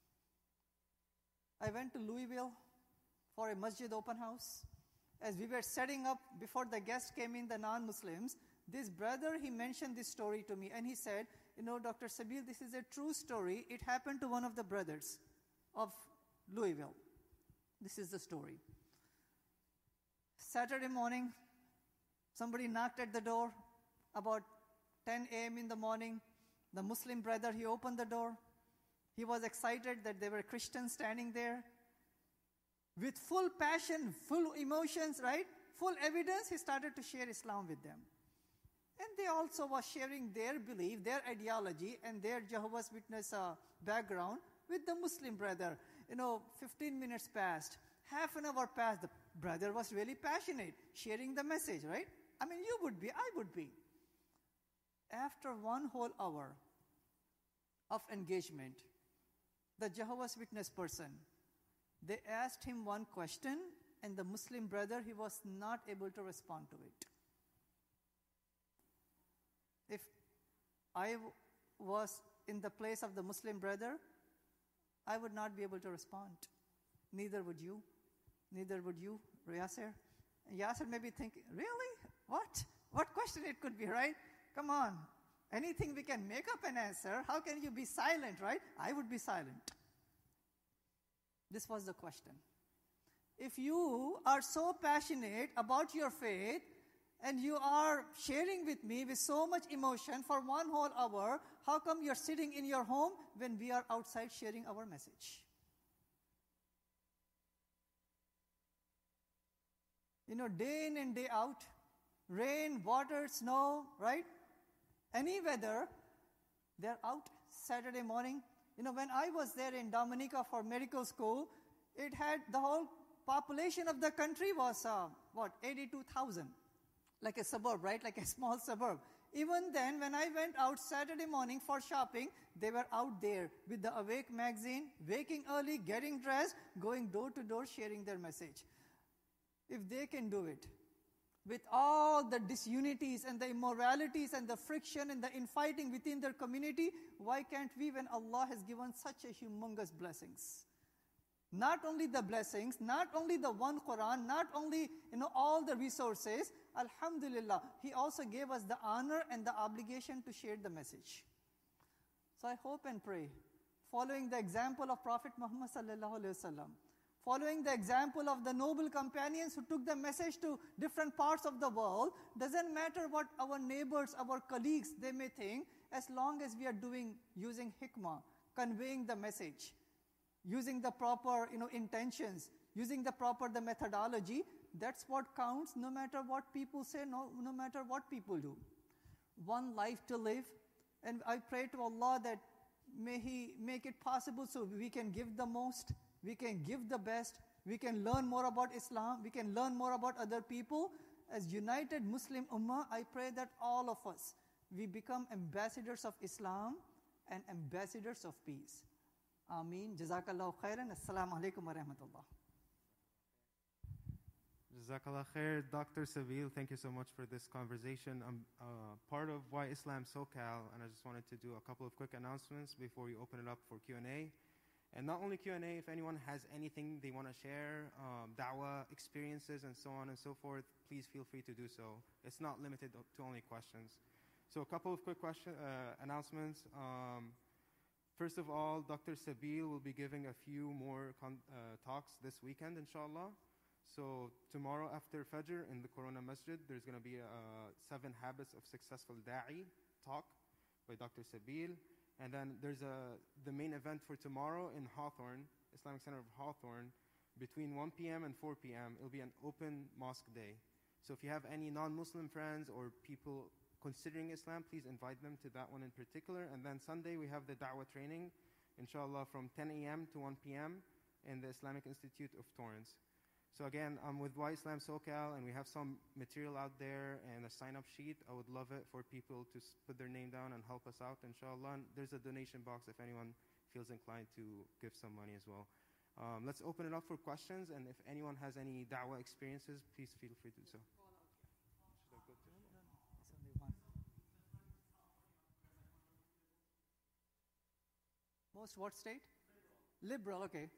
I went to Louisville for a masjid open house. As we were setting up, before the guests came in, the non-Muslims, this brother, he mentioned this story to me. And he said, Dr. Sabil, this is a true story. It happened to one of the brothers of Louisville. This is the story. Saturday morning, somebody knocked at the door about 10 a.m. in the morning. The Muslim brother, he opened the door. He was excited that there were Christians standing there. With full passion, full emotions, right? Full evidence, he started to share Islam with them. And they also were sharing their belief, their ideology, and their Jehovah's Witness background with the Muslim brother. 15 minutes passed. Half an hour passed. The brother was really passionate, sharing the message, right? I mean, you would be, I would be. After 1 whole hour of engagement, the Jehovah's Witness person, they asked him one question, and the Muslim brother, he was not able to respond to it. If I was in the place of the Muslim brother, I would not be able to respond. Neither would you. Neither would you, Yasser. And Yasser may be thinking, really? What? What question it could be, right? Come on. Anything we can make up an answer. How can you be silent, right? I would be silent. This was the question. If you are so passionate about your faith and you are sharing with me with so much emotion for 1 whole hour, how come you're sitting in your home when we are outside sharing our message? Day in and day out, rain, water, snow, right? Any weather, they're out Saturday morning. When I was there in Dominica for medical school, it had the whole population of the country was, 82,000. Like a suburb, right? Like a small suburb. Even then, when I went out Saturday morning for shopping, they were out there with the Awake magazine, waking early, getting dressed, going door to door, sharing their message. If they can do it, with all the disunities and the immoralities and the friction and the infighting within their community, why can't we when Allah has given such a humongous blessings? Not only the blessings, not only the one Quran, not only, all the resources, Alhamdulillah, He also gave us the honor and the obligation to share the message. So I hope and pray, following the example of Prophet Muhammad sallallahu alaihi wasallam, following the example of the noble companions who took the message to different parts of the world, doesn't matter what our neighbors, our colleagues, they may think, as long as we are using hikmah, conveying the message, using the proper, intentions, using the methodology, that's what counts, no matter what people say, no matter what people do. One life to live, and I pray to Allah that may He make it possible so we can give the most, we can give the best, we can learn more about Islam, we can learn more about other people. As united Muslim Ummah, I pray that all of us, we become ambassadors of Islam and ambassadors of peace. Ameen. Jazakallahu khairan. Assalamu alaikum wa rahmatullah. Jazakallah khair. Dr. Sabil, thank you so much for this conversation. I'm part of Why Islam SoCal, and I just wanted to do a couple of quick announcements before we open it up for Q&A. And not only Q&A, if anyone has anything they want to share, da'wah experiences and so on and so forth, please feel free to do so. It's not limited to only questions. So a couple of quick announcements. First of all, Dr. Sabil will be giving a few more talks this weekend, inshallah. So tomorrow after Fajr in the Corona Masjid, there's going to be a 7 Habits of Successful Da'i talk by Dr. Sabil. And then there's the main event for tomorrow in Hawthorne, Islamic Center of Hawthorne, between 1 p.m. and 4 p.m. It'll be an open mosque day. So if you have any non-Muslim friends or people considering Islam, please invite them to that one in particular. And then Sunday we have the Da'wah training, inshallah, from 10 a.m. to 1 p.m. in the Islamic Institute of Torrance. So again, I'm with Why Islam SoCal, and we have some material out there and a sign-up sheet. I would love it for people to put their name down and help us out, inshallah. And there's a donation box if anyone feels inclined to give some money as well. Let's open it up for questions, and if anyone has any da'wah experiences, please feel free to do so. Should I go to him? No, it's only one. Most what state? Liberal, okay.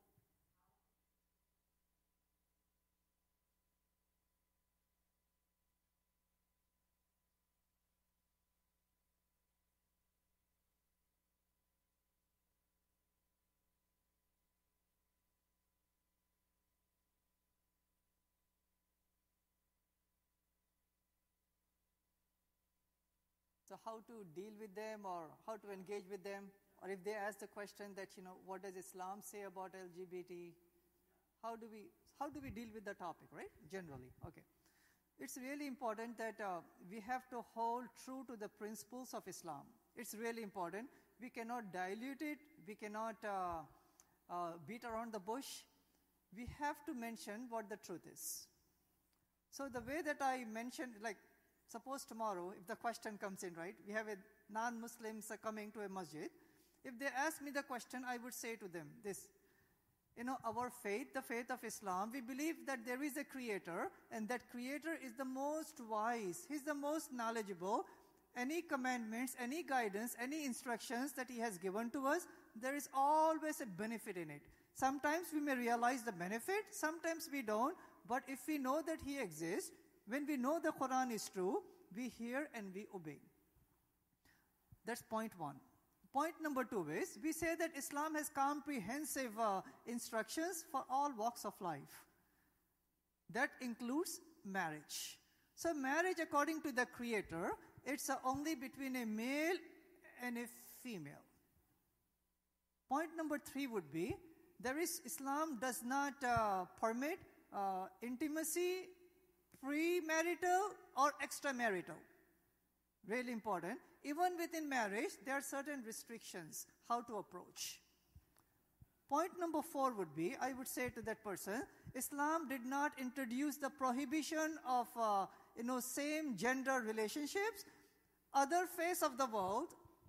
So how to deal with them or how to engage with them? Or if they ask the question that, what does Islam say about LGBT? How do we deal with the topic, right? Generally, okay. It's really important that we have to hold true to the principles of Islam. It's really important. We cannot dilute it. We cannot beat around the bush. We have to mention what the truth is. So the way that I mentioned, like, suppose tomorrow, if the question comes in, right, we have a non-Muslims coming to a masjid. If they ask me the question, I would say to them this, our faith, the faith of Islam, we believe that there is a creator, and that creator is the most wise. He's the most knowledgeable. Any commandments, any guidance, any instructions that he has given to us, there is always a benefit in it. Sometimes we may realize the benefit, sometimes we don't, but if we know that he exists, when we know the Quran is true, we hear and we obey. That's point one. Point number 2 is, we say that Islam has comprehensive instructions for all walks of life. That includes marriage. So marriage, according to the Creator, it's only between a male and a female. Point number 3 would be, Islam does not permit intimacy, premarital or extramarital. Really important. Even within marriage, there are certain restrictions how to approach. Point number 4 would be, I would say to that person, Islam did not introduce the prohibition of same gender relationships. Other faiths of the world,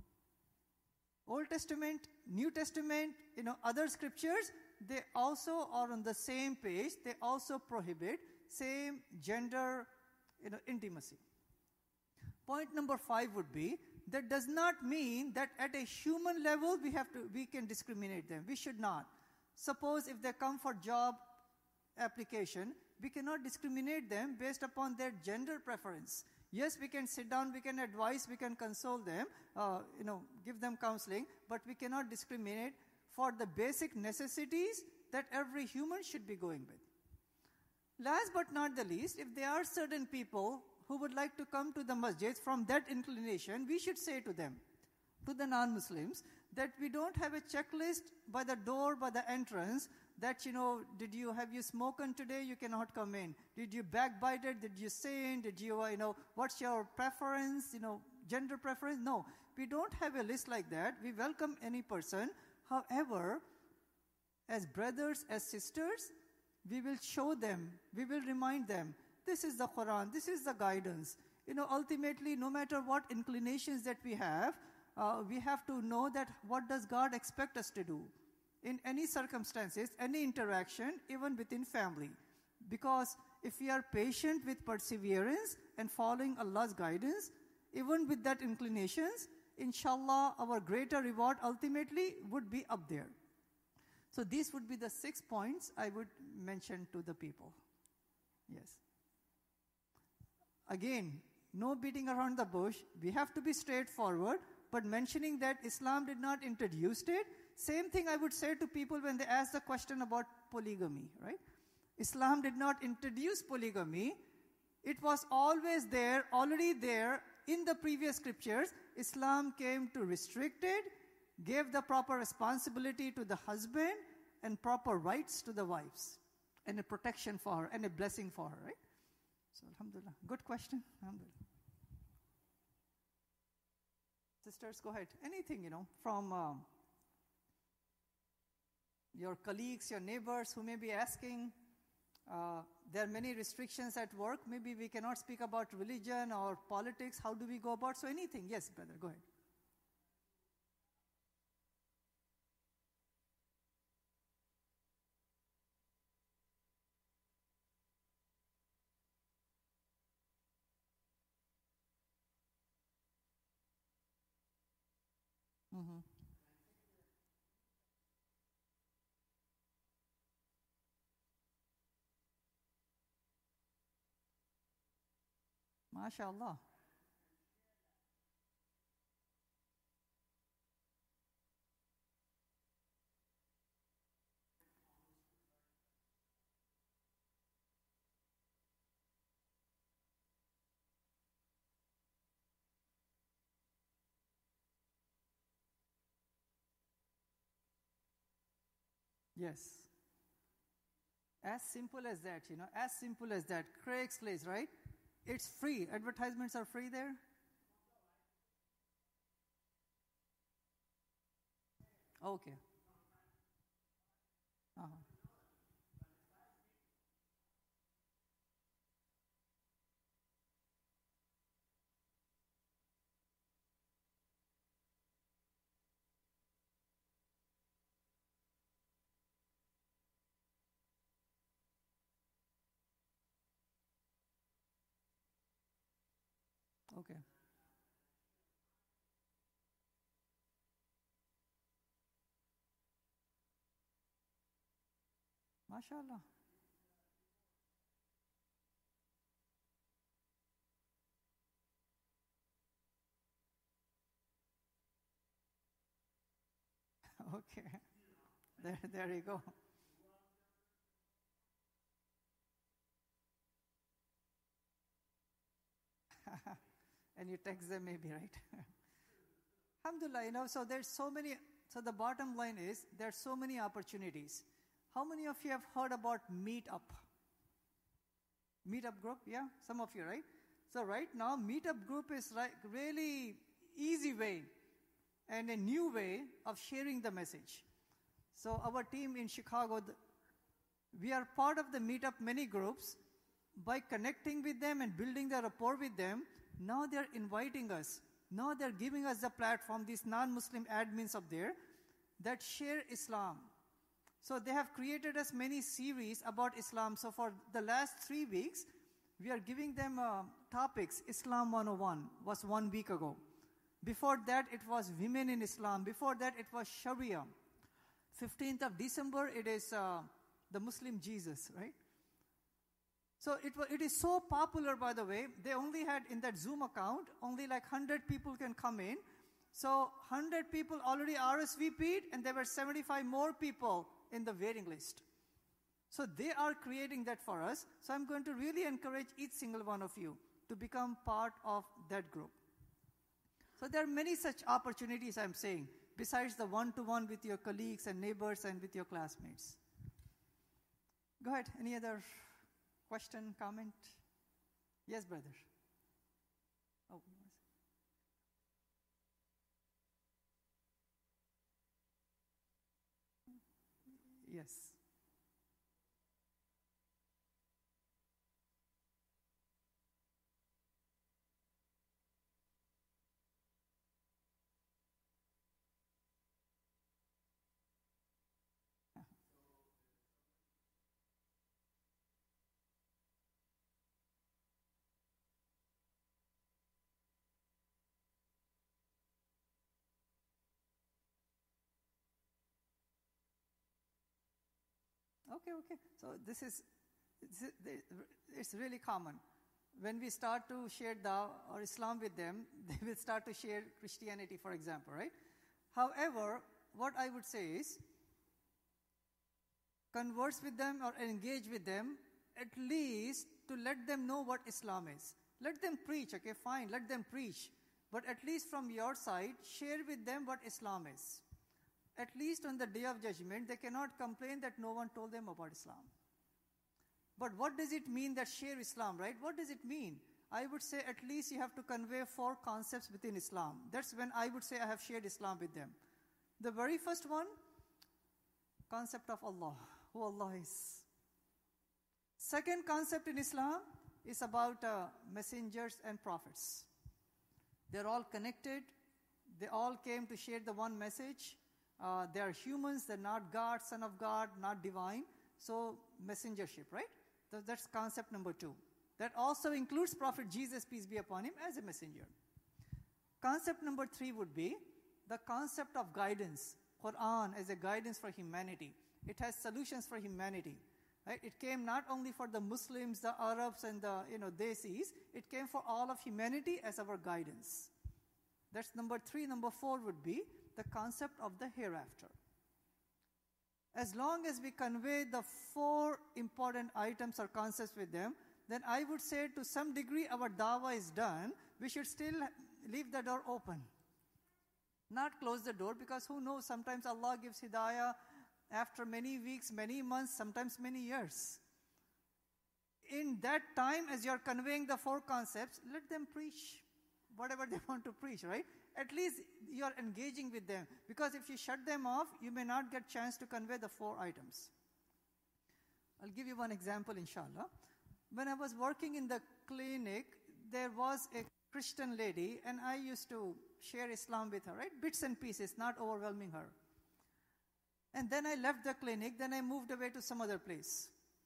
Old Testament, New Testament, other scriptures, they also are on the same page. They also prohibit same gender intimacy. Point number 5 would be, that does not mean that at a human level we can discriminate them. We should not. Suppose if they come for job application, we cannot discriminate them based upon their gender preference. Yes, we can sit down, we can advise, we can console them, give them counseling, but we cannot discriminate for the basic necessities that every human should be going with. Last but not the least, if there are certain people who would like to come to the masjid from that inclination, we should say to them, to the non-Muslims, that we don't have a checklist by the door, by the entrance, that, have you spoken today? You cannot come in. Did you backbite it? Did you sin? Did you, what's your preference? Gender preference? No, we don't have a list like that. We welcome any person. However, as brothers, as sisters, we will show them, we will remind them, this is the Quran, this is the guidance. Ultimately, no matter what inclinations that we have to know that what does God expect us to do in any circumstances, any interaction, even within family. Because if we are patient with perseverance and following Allah's guidance, even with that inclinations, inshallah, our greater reward ultimately would be up there. So these would be the 6 points I would mention to the people. Yes. Again, no beating around the bush. We have to be straightforward, but mentioning that Islam did not introduce it, same thing I would say to people when they ask the question about polygamy, right? Islam did not introduce polygamy. It was always there, already there in the previous scriptures. Islam came to restrict it, gave the proper responsibility to the husband and proper rights to the wives, and a protection for her and a blessing for her, right? So, alhamdulillah. Good question. Alhamdulillah. Sisters, go ahead. Anything, from your colleagues, your neighbors who may be asking. There are many restrictions at work. Maybe we cannot speak about religion or politics. How do we go about? So anything. Yes, brother, go ahead. Mm-hmm. MashaAllah. Yes. As simple as that, as simple as that. Craigslist, right? It's free. Advertisements are free there. Okay. Uh-huh. Okay. MashaAllah. Okay. There you go. And you text them maybe, right? Alhamdulillah, so there's so many, so the bottom line is there's so many opportunities. How many of you have heard about Meetup? Meetup group, yeah? Some of you, right? So right now, Meetup group is really easy way and a new way of sharing the message. So our team in Chicago, we are part of the Meetup many groups. By connecting with them and building the rapport with them, now they're inviting us. Now they're giving us the platform, these non-Muslim admins up there, that share Islam. So they have created us many series about Islam. So for the last 3 weeks, we are giving them topics. Islam 101 was 1 week ago. Before that, it was women in Islam. Before that, it was Sharia. 15th of December, it is the Muslim Jesus, right? So it is so popular, by the way. They only had, in that Zoom account, only like 100 people can come in. So 100 people already RSVP'd, and there were 75 more people in the waiting list. So they are creating that for us. So I'm going to really encourage each single one of you to become part of that group. So there are many such opportunities, I'm saying, besides the one-to-one with your colleagues and neighbors and with your classmates. Go ahead. Any other question, comment? Yes, brother. Oh. Yes. Okay. So it's really common. When we start to share Dawah or Islam with them, they will start to share Christianity, for example, right? However, what I would say is, converse with them or engage with them, at least to let them know what Islam is. Let them preach, okay, fine, let them preach. But at least from your side, share with them what Islam is. At least on the Day of Judgment, they cannot complain that no one told them about Islam. But what does it mean that share Islam, right? What does it mean? I would say at least you have to convey 4 concepts within Islam. That's when I would say I have shared Islam with them. The very first one, concept of Allah, who Allah is. Second concept in Islam is about messengers and prophets. They're all connected. They all came to share the one message. They are humans. They're not God, Son of God, not divine. So messengership, right? That's concept number 2. That also includes Prophet Jesus, peace be upon him, as a messenger. Concept number 3 would be the concept of guidance. Quran as a guidance for humanity. It has solutions for humanity. Right? It came not only for the Muslims, the Arabs, and the Desis. It came for all of humanity as our guidance. That's number 3. Number 4 would be the concept of the hereafter. As long as we convey the 4 important items or concepts with them, then I would say to some degree our dawah is done. We should still leave the door open. Not close the door, because who knows, sometimes Allah gives hidayah after many weeks, many months, sometimes many years. In that time, as you're conveying the 4 concepts, let them preach whatever they want to preach, right? At least you're engaging with them. Because if you shut them off, you may not get chance to convey the 4 items. I'll give you one example, inshallah. When I was working in the clinic, there was a Christian lady, and I used to share Islam with her, right? Bits and pieces, not overwhelming her. And then I left the clinic, then I moved away to some other place.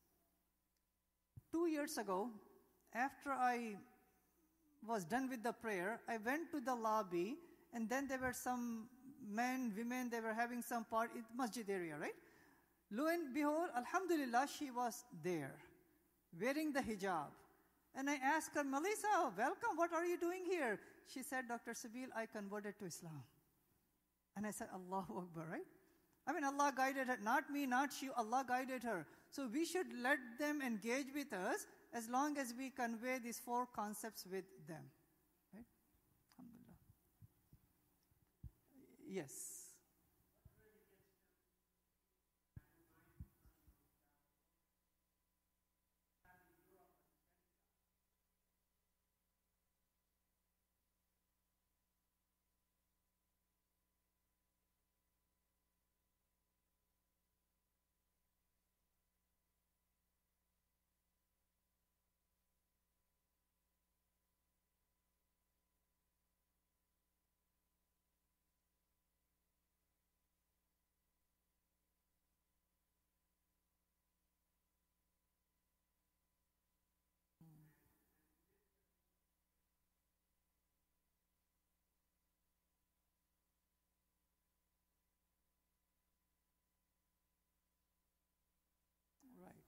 2 years ago, after I was done with the prayer, I went to the lobby, and then there were some men, women, they were having some party in the masjid area, right? Lo and behold, alhamdulillah, she was there, wearing the hijab. And I asked her, Melissa, welcome, what are you doing here? She said, Dr. Sabeel, I converted to Islam. And I said, Allahu Akbar, right? I mean, Allah guided her, not me, not you, Allah guided her. So we should let them engage with us as long as we convey these 4 concepts with them. Right? Alhamdulillah. Yes. Right.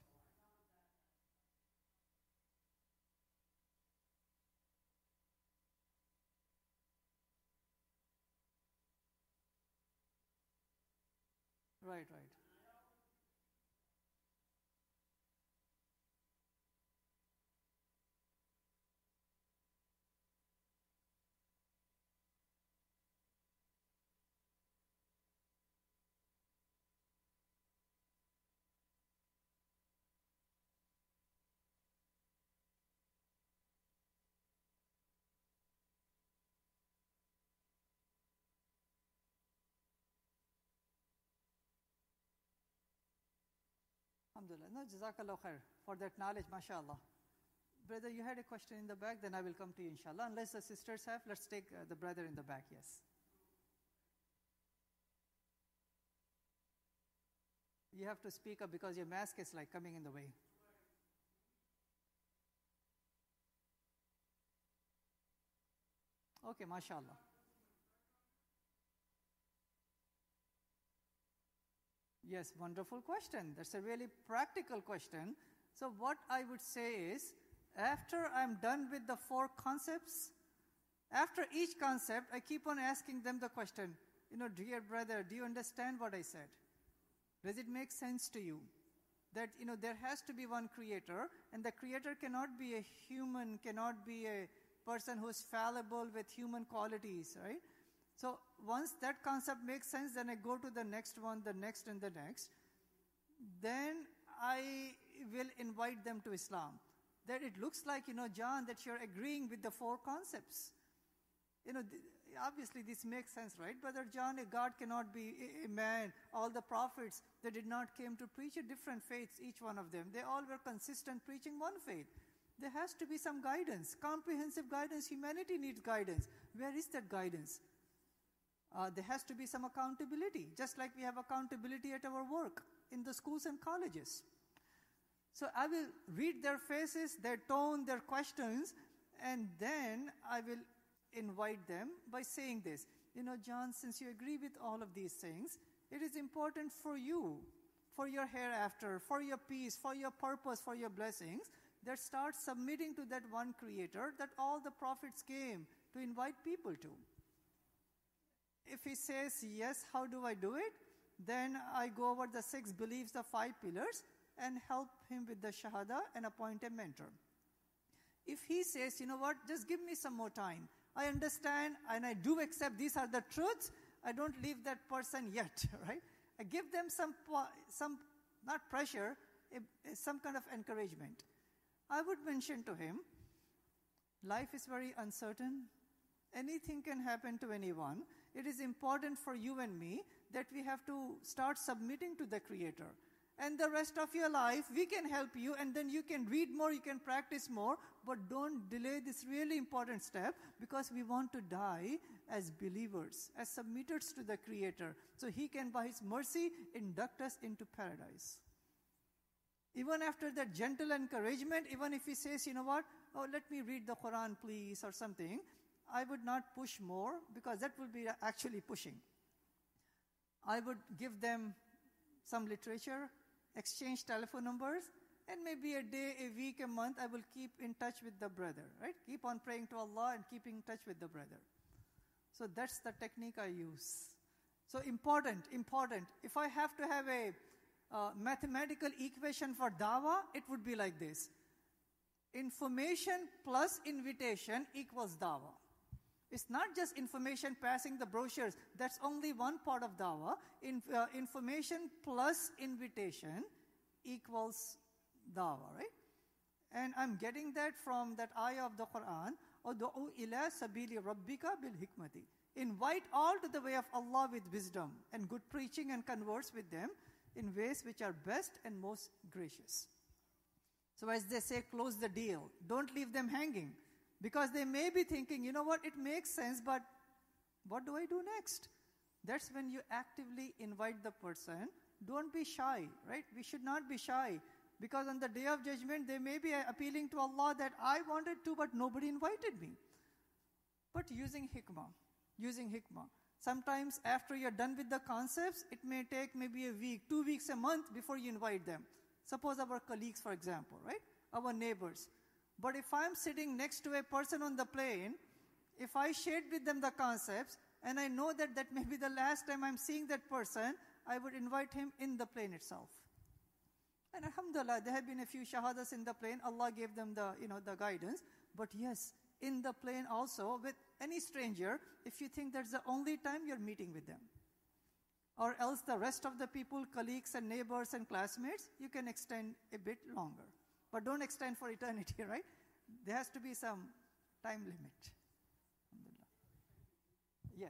Right. Alhamdulillah. No, Jazakallah khair for that knowledge, mashallah. Brother, you had a question in the back, then I will come to you, inshallah. Unless the sisters have, let's take the brother in the back, yes. You have to speak up because your mask is like coming in the way. Okay, mashallah. Yes, wonderful question. That's a really practical question. So what I would say is, after I'm done with the 4 concepts, after each concept, I keep on asking them the question, dear brother, do you understand what I said? Does it make sense to you? That, there has to be one creator, and the creator cannot be a human, cannot be a person who's fallible with human qualities, right? So once that concept makes sense, then I go to the next one, the next, and the next. Then I will invite them to Islam. That it looks like, John, that you're agreeing with the 4 concepts. Obviously this makes sense, right? Brother John, God cannot be a man. All the prophets, they did not came to preach a different faiths, each one of them. They all were consistent preaching one faith. There has to be some guidance, comprehensive guidance. Humanity needs guidance. Where is that guidance? There has to be some accountability, just like we have accountability at our work, in the schools and colleges. So I will read their faces, their tone, their questions, and then I will invite them by saying this. John, since you agree with all of these things, it is important for you, for your hereafter, for your peace, for your purpose, for your blessings, that start submitting to that one creator that all the prophets came to invite people to. If he says, yes, how do I do it? Then I go over the 6 beliefs, the 5 pillars, and help him with the shahada and appoint a mentor. If he says, just give me some more time. I understand and I do accept these are the truths. I don't leave that person yet, right? I give them some not pressure, some kind of encouragement. I would mention to him, life is very uncertain. Anything can happen to anyone. It is important for you and me that we have to start submitting to the Creator. And the rest of your life, we can help you, and then you can read more, you can practice more, but don't delay this really important step, because we want to die as believers, as submitters to the Creator, so He can, by His mercy, induct us into paradise. Even after that gentle encouragement, even if he says, let me read the Quran, please, or something, I would not push more, because that would be actually pushing. I would give them some literature, exchange telephone numbers, and maybe a day, a week, a month, I will keep in touch with the brother, right? Keep on praying to Allah and keep in touch with the brother. So that's the technique I use. So important. If I have to have a mathematical equation for dawah, it would be like this. Information plus invitation equals dawah. It's not just information passing the brochures. That's only one part of dawah. Information plus invitation equals dawah, right? And I'm getting that from that ayah of the Quran, Udu'u ila sabili rabbika bil hikmati. Invite all to the way of Allah with wisdom and good preaching, and converse with them in ways which are best and most gracious. So as they say, close the deal. Don't leave them hanging. Because they may be thinking, it makes sense, but what do I do next? That's when you actively invite the person. Don't be shy, right? We should not be shy. Because on the day of judgment, they may be appealing to Allah that I wanted to, but nobody invited me. But using hikmah. Sometimes after you're done with the concepts, it may take maybe a week, 2 weeks, a month before you invite them. Suppose our colleagues, for example, right? Our neighbors. But if I'm sitting next to a person on the plane, if I shared with them the concepts, and I know that may be the last time I'm seeing that person, I would invite him in the plane itself. And alhamdulillah, there have been a few shahadas in the plane. Allah gave them the guidance. But yes, in the plane also, with any stranger, if you think that's the only time you're meeting with them, or else the rest of the people, colleagues and neighbors and classmates, you can extend a bit longer. But don't extend for eternity, right? There has to be some time limit. Yes.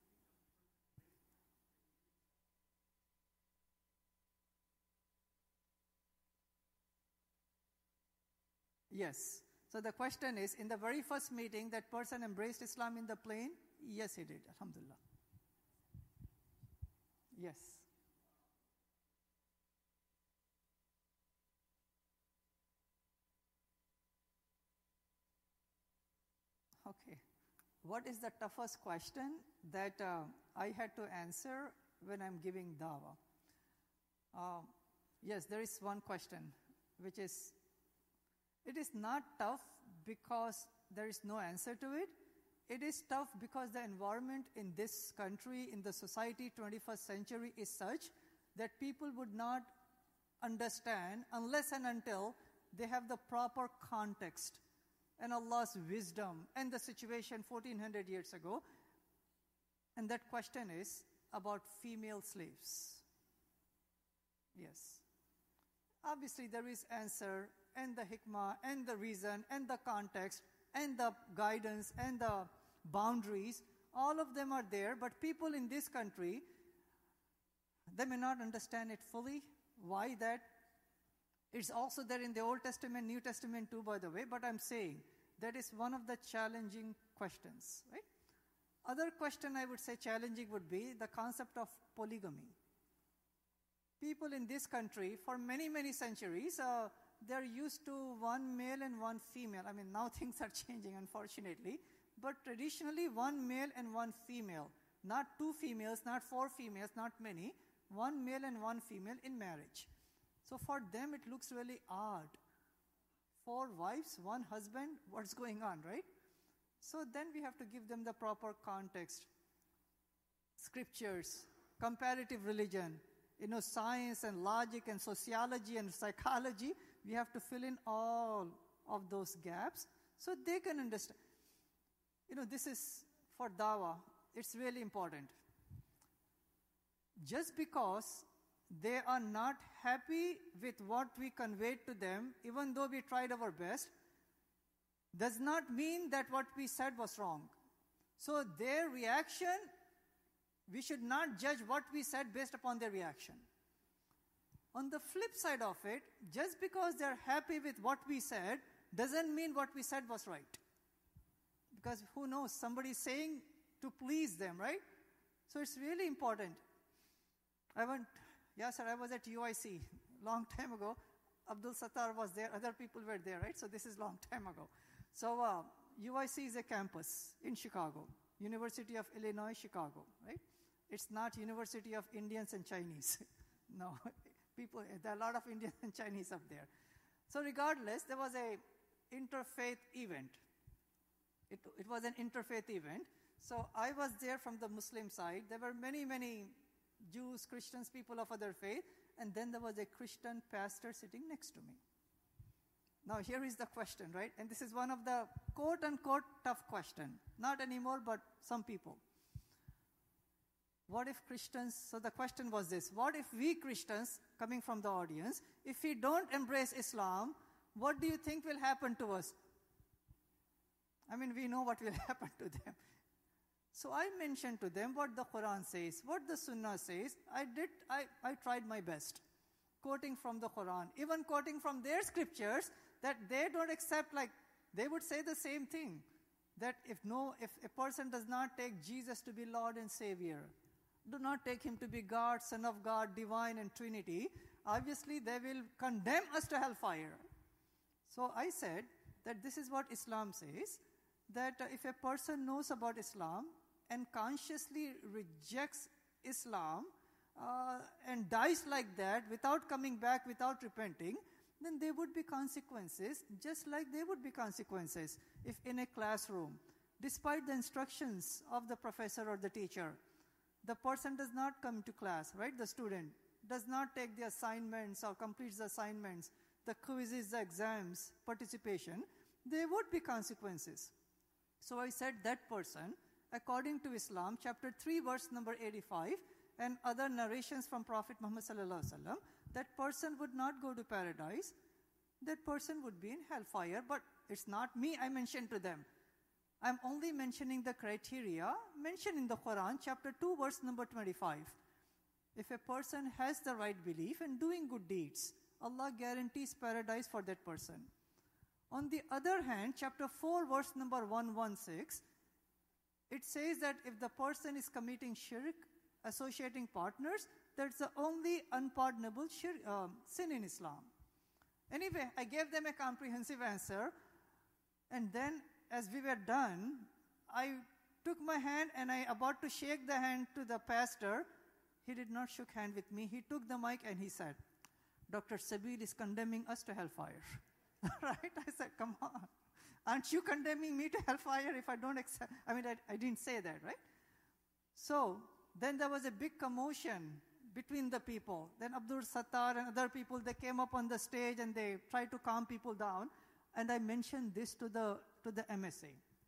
Yes. So the question is, in the very first meeting, that person embraced Islam in the plane? Yes, he did. Alhamdulillah. Yes. Okay. What is the toughest question that I had to answer when I'm giving dawah? Yes, there is one question, which is, it is not tough because there is no answer to it. It is tough because the environment in this country, in the society, 21st century is such that people would not understand unless and until they have the proper context and Allah's wisdom and the situation 1400 years ago. And that question is about female slaves. Yes. Obviously, there is answer and the hikmah and the reason and the context and the guidance and the boundaries. All of them are there, but people in this country, they may not understand it fully. Why that? It's also there in the Old Testament, New Testament too, by the way, but I'm saying that is one of the challenging questions, right? Other question I would say challenging would be the concept of polygamy. People in this country, for many, many centuries, they're used to one male and one female. I mean, now things are changing, unfortunately. But traditionally, one male and one female. Not two females, not four females, not many. One male and one female in marriage. So for them, it looks really odd. Four wives, one husband, what's going on, right? So then we have to give them the proper context. Scriptures, comparative religion, science and logic and sociology and psychology. We have to fill in all of those gaps so they can understand. This is for dawah. It's really important. Just because they are not happy with what we conveyed to them, even though we tried our best, does not mean that what we said was wrong. So their reaction, we should not judge what we said based upon their reaction. On the flip side of it, just because they're happy with what we said, doesn't mean what we said was right. Because who knows, somebody's saying to please them, right? So it's really important. I was at UIC long time ago. Abdul Sattar was there, other people were there, right? So this is long time ago. So UIC is a campus in Chicago, University of Illinois, Chicago, right? It's not University of Indians and Chinese. No, there are a lot of Indians and Chinese up there. So regardless, there was a interfaith event. It was an interfaith event. So I was there from the Muslim side. There were many, many Jews, Christians, people of other faith. And then there was a Christian pastor sitting next to me. Now here is the question, right? And this is one of the quote-unquote tough question. Not anymore, but some people. What if Christians, so the question was this, what if we Christians, coming from the audience, if we don't embrace Islam, what do you think will happen to us? I mean, we know what will happen to them. So I mentioned to them what the Quran says, what the Sunnah says. I tried my best, quoting from the Quran, even quoting from their scriptures that they don't accept, like they would say the same thing, that if a person does not take Jesus to be Lord and Savior, do not take him to be God, Son of God, Divine and Trinity, obviously they will condemn us to hellfire. So I said that this is what Islam says, that if a person knows about Islam and consciously rejects Islam and dies like that without coming back, without repenting, then there would be consequences, just like there would be consequences if in a classroom, despite the instructions of the professor or the teacher, the person does not come to class, right? The student does not take the assignments or completes the assignments, the quizzes, the exams, participation, there would be consequences. So I said that person, according to Islam, chapter 3, verse number 85, and other narrations from Prophet Muhammad sallallahu alaihi wasallam, that person would not go to paradise, that person would be in hellfire. But it's not me, I mentioned to them. I'm only mentioning the criteria mentioned in the Quran, chapter 2, verse number 25. If a person has the right belief and doing good deeds, Allah guarantees paradise for that person. On the other hand, chapter 4, verse number 116, it says that if the person is committing shirk, associating partners, that's the only unpardonable sin in Islam. Anyway, I gave them a comprehensive answer, and then as we were done, I took my hand and I about to shake the hand to the pastor, he did not shook hand with me. He took the mic and he said, Dr. Sabeel is condemning us to hellfire. Right? I said, come on. Aren't you condemning me to hellfire if I don't accept? I mean, I didn't say that, right? So then there was a big commotion between the people. Then Abdul Sattar and other people, they came up on the stage and they tried to calm people down. And I mentioned this to the MSA.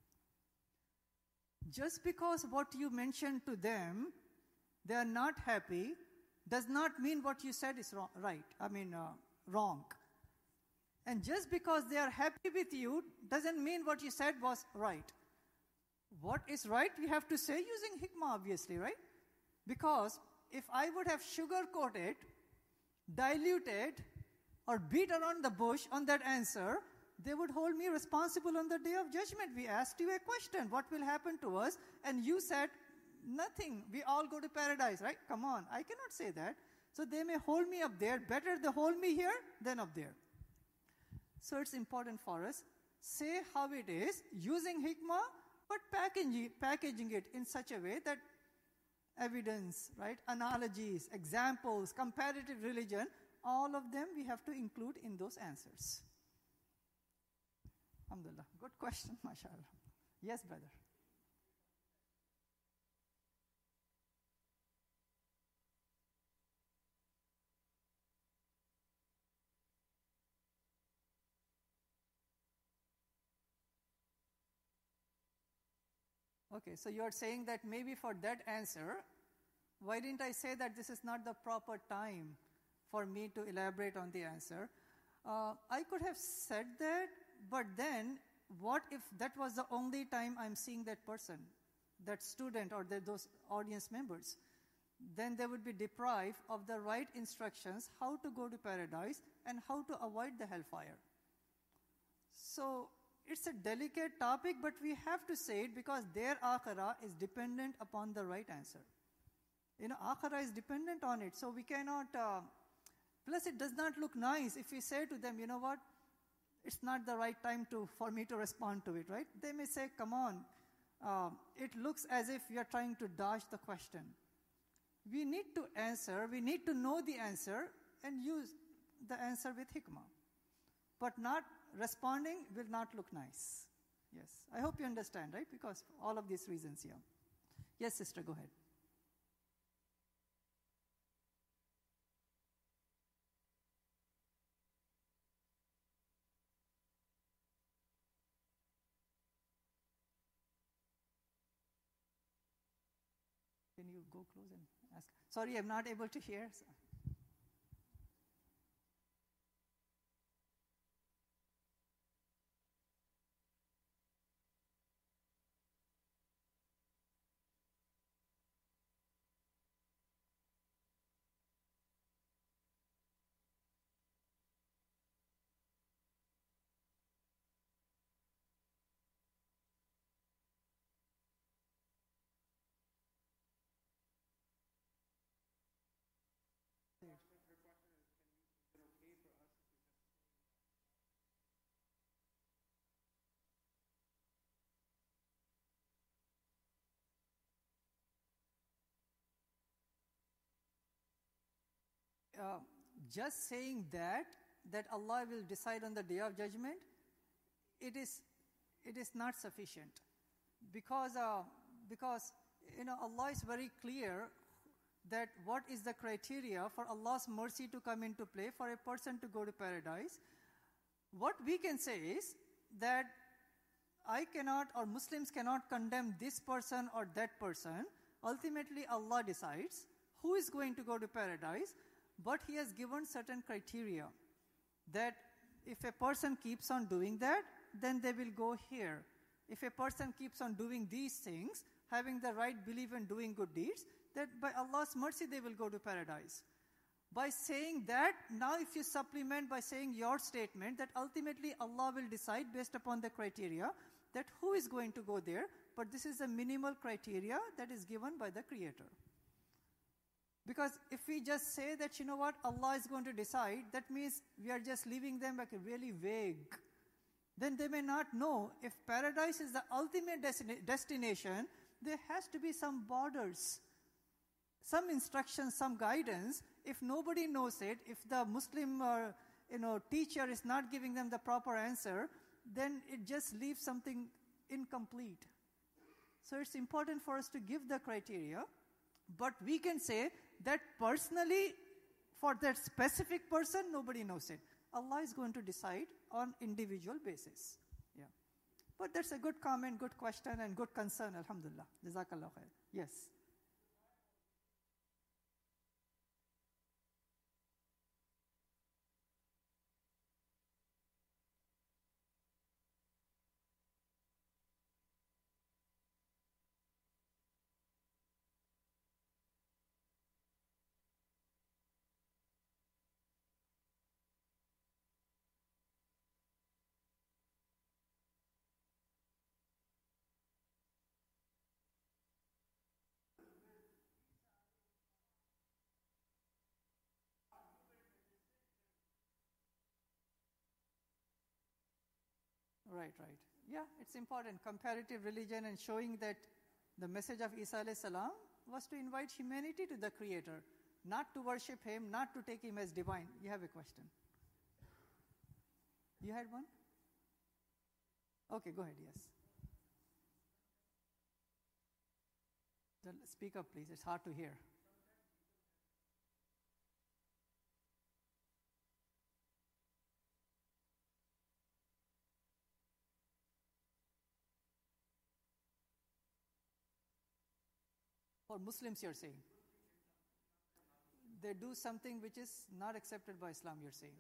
Just because what you mentioned to them, they are not happy, does not mean what you said is wrong. And just because they are happy with you, doesn't mean what you said was right. What is right, we have to say using hikmah, obviously, right? Because if I would have sugar-coated, diluted, or beat around the bush on that answer, they would hold me responsible on the day of judgment. We asked you a question, what will happen to us? And you said, nothing. We all go to paradise, right? Come on, I cannot say that. So they may hold me up there. Better they hold me here than up there. So it's important for us. Say how it is, using hikmah, but packaging it in such a way that evidence, right, analogies, examples, comparative religion, all of them we have to include in those answers. Alhamdulillah. Good question, mashallah. Yes, brother. Okay, so you're saying that maybe for that answer, why didn't I say that this is not the proper time for me to elaborate on the answer? I could have said that, but then what if that was the only time I'm seeing that person, that student or those audience members? Then they would be deprived of the right instructions how to go to paradise and how to avoid the hellfire. So it's a delicate topic, but we have to say it because their akhirah is dependent upon the right answer. Akhirah is dependent on it, so we cannot, plus it does not look nice if we say to them, you know what, it's not the right time for me to respond to it, right? They may say, come on, it looks as if we are trying to dodge the question. We need to answer, we need to know the answer and use the answer with hikmah. But not responding will not look nice. Yes, I hope you understand, right? Because all of these reasons here. Yes, sister, go ahead. Can you go close and ask? Sorry, I'm not able to hear. Just saying that Allah will decide on the day of judgment, it is not sufficient, because Allah is very clear that what is the criteria for Allah's mercy to come into play for a person to go to paradise. What we can say is that I cannot, or Muslims cannot condemn this person or that person. Ultimately, Allah decides who is going to go to paradise. But He has given certain criteria that if a person keeps on doing that, then they will go here. If a person keeps on doing these things, having the right belief and doing good deeds, that by Allah's mercy they will go to paradise. By saying that, now if you supplement by saying your statement that ultimately Allah will decide based upon the criteria that who is going to go there, but this is a minimal criteria that is given by the Creator. Because if we just say that, you know what, Allah is going to decide, that means we are just leaving them like really vague. Then they may not know if paradise is the ultimate destination, there has to be some borders, some instructions, some guidance, if nobody knows it, if the Muslim teacher is not giving them the proper answer, then it just leaves something incomplete. So it's important for us to give the criteria, but we can say that personally, for that specific person, nobody knows it. Allah is going to decide on individual basis. Yeah. But that's a good comment, good question, and good concern, alhamdulillah. Jazakallah khair. Yes. Right. Yeah, it's important. Comparative religion and showing that the message of Isa alayhi salam was to invite humanity to the Creator, not to worship Him, not to take Him as divine. You have a question? You had one? Okay, go ahead, yes. Speak up, please. It's hard to hear. For Muslims, you're saying? They do something which is not accepted by Islam, you're saying?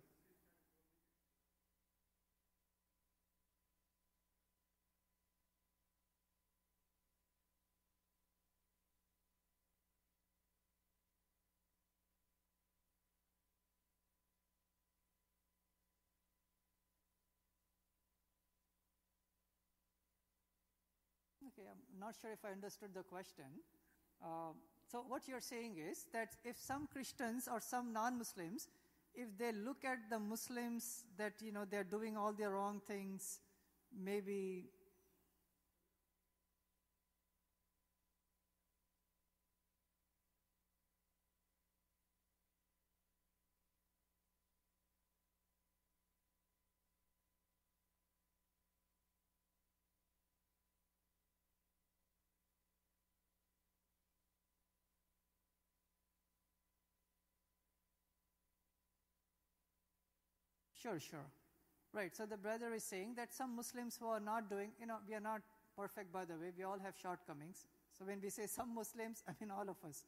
Okay, I'm not sure if I understood the question. So what you're saying is that if some Christians or some non-Muslims, if they look at the Muslims that, they're doing all the wrong things, maybe Sure. Right, so the brother is saying that some Muslims who are not doing, we are not perfect, by the way, we all have shortcomings. So when we say some Muslims, I mean all of us.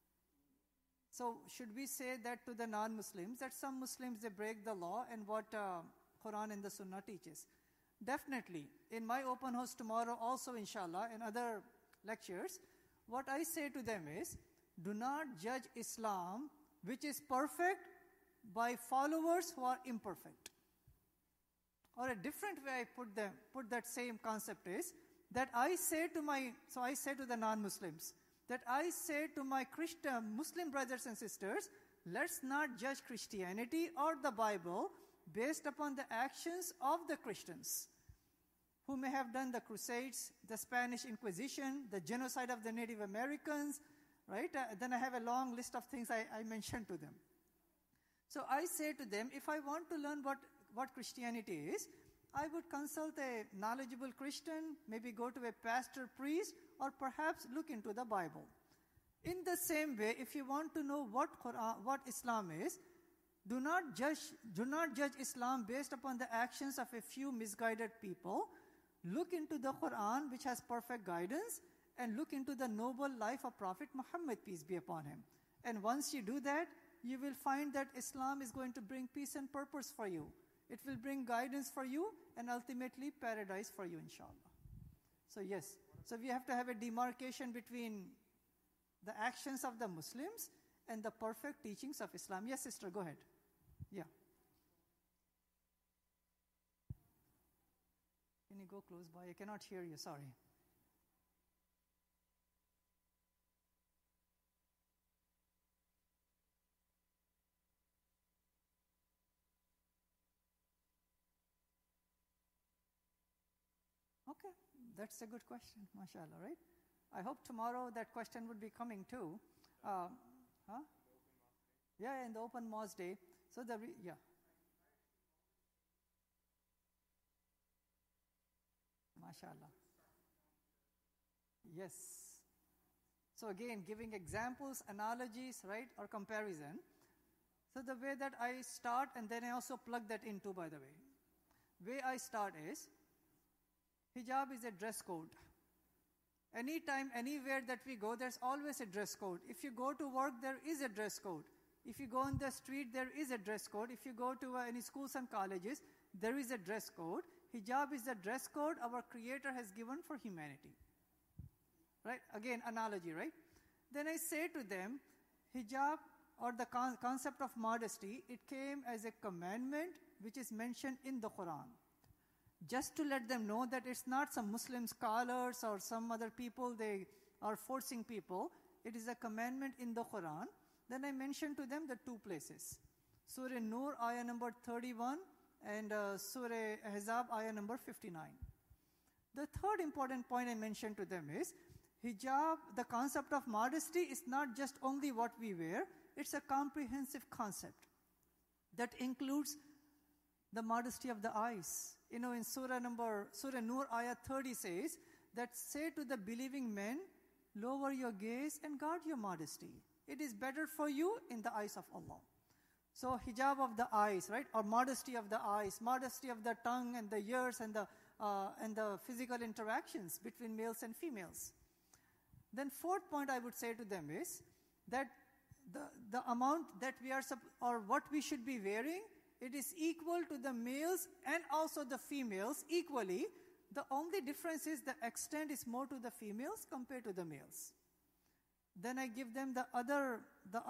So should we say that to the non-Muslims, that some Muslims, they break the law and what Quran and the Sunnah teaches? Definitely. In my open house tomorrow also, inshallah, and other lectures, what I say to them is, do not judge Islam, which is perfect, by followers who are imperfect. Or a different way I put that same concept is that I say to the non-Muslims, that I say to my Muslim brothers and sisters, let's not judge Christianity or the Bible based upon the actions of the Christians who may have done the Crusades, the Spanish Inquisition, the genocide of the Native Americans, right? Then I have a long list of things I mentioned to them. So I say to them, if I want to learn what Christianity is, I would consult a knowledgeable Christian, maybe go to a pastor, priest, or perhaps look into the Bible. In the same way, if you want to know what Islam is, do not judge Islam based upon the actions of a few misguided people. Look into the Quran, which has perfect guidance, and look into the noble life of Prophet Muhammad, peace be upon him. And once you do that, you will find that Islam is going to bring peace and purpose for you. It will bring guidance for you and ultimately paradise for you, inshallah. So yes, so we have to have a demarcation between the actions of the Muslims and the perfect teachings of Islam. Yes, sister, go ahead. Yeah. Can you go close by? I cannot hear you, sorry. Okay, that's a good question, mashallah, right? I hope tomorrow that question would be coming too. Huh? Yeah, in the open mosque day. So yeah. MashaAllah. Yes. So again, giving examples, analogies, right, or comparison. So the way that I start, and then I also plug that into, by the way. Way I start is, hijab is a dress code. Anytime, anywhere that we go, there's always a dress code. If you go to work, there is a dress code. If you go on the street, there is a dress code. If you go to any schools and colleges, there is a dress code. Hijab is the dress code our Creator has given for humanity. Right? Again, analogy, right? Then I say to them, hijab, or the concept of modesty, it came as a commandment which is mentioned in the Quran. Just to let them know that it's not some Muslim scholars or some other people, they are forcing people. It is a commandment in the Quran. Then I mentioned to them the two places. Surah Nur, ayah number 31, and Surah Ahzab, ayah number 59. The third important point I mentioned to them is, hijab, the concept of modesty is not just only what we wear, it's a comprehensive concept that includes the modesty of the eyes. You know, in Surah Nur, ayah 30 says that say to the believing men, lower your gaze and guard your modesty. It is better for you in the eyes of Allah. So hijab of the eyes, right, or modesty of the eyes, modesty of the tongue and the ears and the physical interactions between males and females. Then fourth point I would say to them is that the amount that we are, or what we should be wearing, it is equal to the males and also the females equally. The only difference is the extent is more to the females compared to the males. Then I give them the other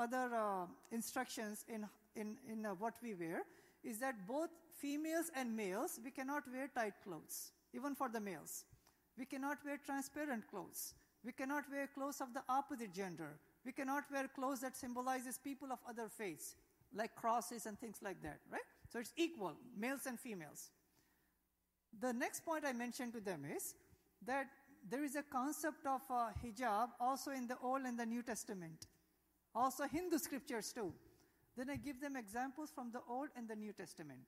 instructions in what we wear, is that both females and males, we cannot wear tight clothes, even for the males. We cannot wear transparent clothes. We cannot wear clothes of the opposite gender. We cannot wear clothes that symbolizes people of other faiths, like crosses and things like that, right? So it's equal, males and females. The next point I mentioned to them is that there is a concept of hijab also in the Old and the New Testament, also Hindu scriptures too. Then I give them examples from the Old and the New Testament.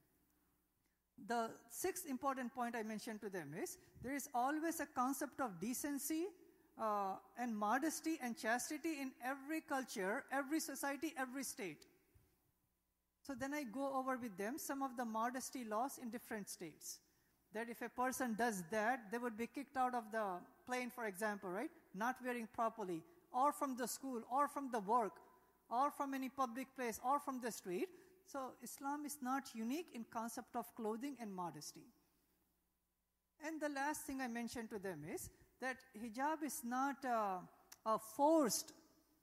The sixth important point I mentioned to them is there is always a concept of decency and modesty and chastity in every culture, every society, every state. So then I go over with them some of the modesty laws in different states. That if a person does that, they would be kicked out of the plane, for example, right? Not wearing properly, or from the school, or from the work, or from any public place, or from the street. So Islam is not unique in concept of clothing and modesty. And the last thing I mentioned to them is that hijab is not forced.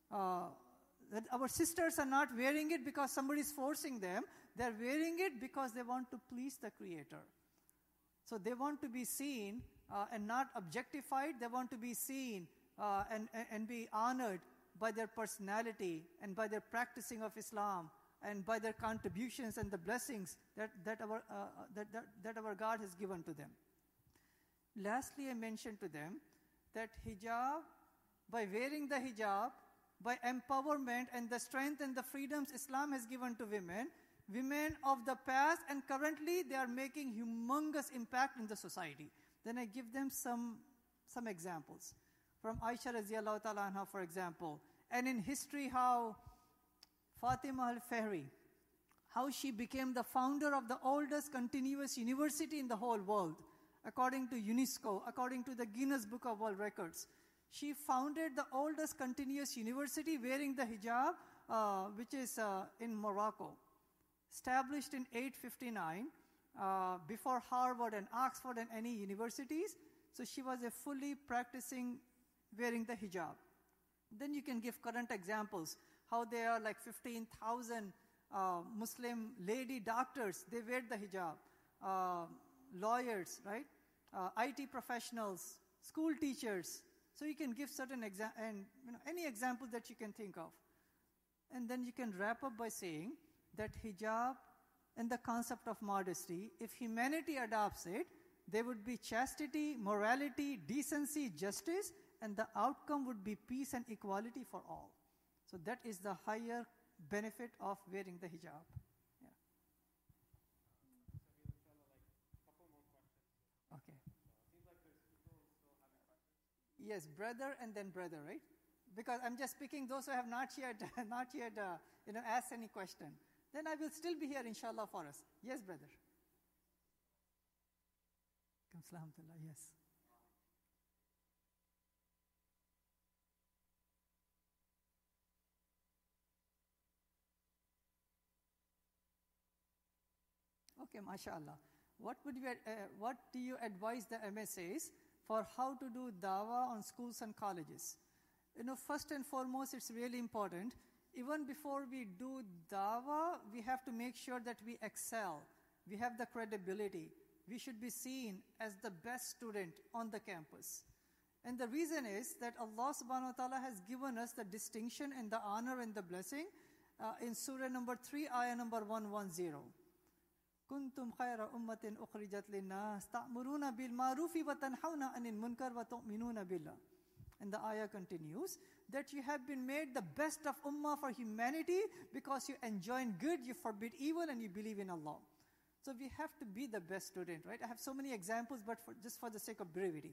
That our sisters are not wearing it because somebody is forcing them. They're wearing it because they want to please the Creator. So they want to be seen and not objectified. They want to be seen and be honored by their personality and by their practicing of Islam and by their contributions and the blessings that our God has given to them. Lastly, I mentioned to them that hijab, by wearing the hijab, by empowerment and the strength and the freedoms Islam has given to women of the past and currently they are making humongous impact in the society. Then I give them some examples. From Aisha Radhiyallahu Ta'ala Anha, for example, and in history how Fatima al-Fahri, how she became the founder of the oldest continuous university in the whole world, according to UNESCO, according to the Guinness Book of World Records. She founded the oldest continuous university wearing the hijab, which is in Morocco. Established in 859, before Harvard and Oxford and any universities. So she was a fully practicing wearing the hijab. Then you can give current examples, how there are like 15,000 Muslim lady doctors, they wear the hijab. Lawyers, right? IT professionals, school teachers. So you can give certain any example that you can think of. And then you can wrap up by saying that hijab and the concept of modesty, if humanity adopts it, there would be chastity, morality, decency, justice, and the outcome would be peace and equality for all. So that is the higher benefit of wearing the hijab. Yeah. Okay. Yes, brother and then brother, right? Because I'm just picking those who have not yet asked any question. Then I will still be here, inshallah, for us. Yes, brother. Yes. Okay, mashallah. What do you advise the MSAs for how to do dawah on schools and colleges? First and foremost, it's really important. Even before we do dawah, we have to make sure that we excel. We have the credibility. We should be seen as the best student on the campus. And the reason is that Allah subhanahu wa ta'ala has given us the distinction and the honor and the blessing in Surah number 3, ayah number 110. كنتم خير أمة أخرجت للناس تأمرون بالمعروف وتنهون عن المنكر وتؤمنون بالله. And the ayah continues that you have been made the best of ummah for humanity because you enjoin good, you forbid evil, and you believe in Allah. So we have to be the best student, right? I have so many examples, but just for the sake of brevity.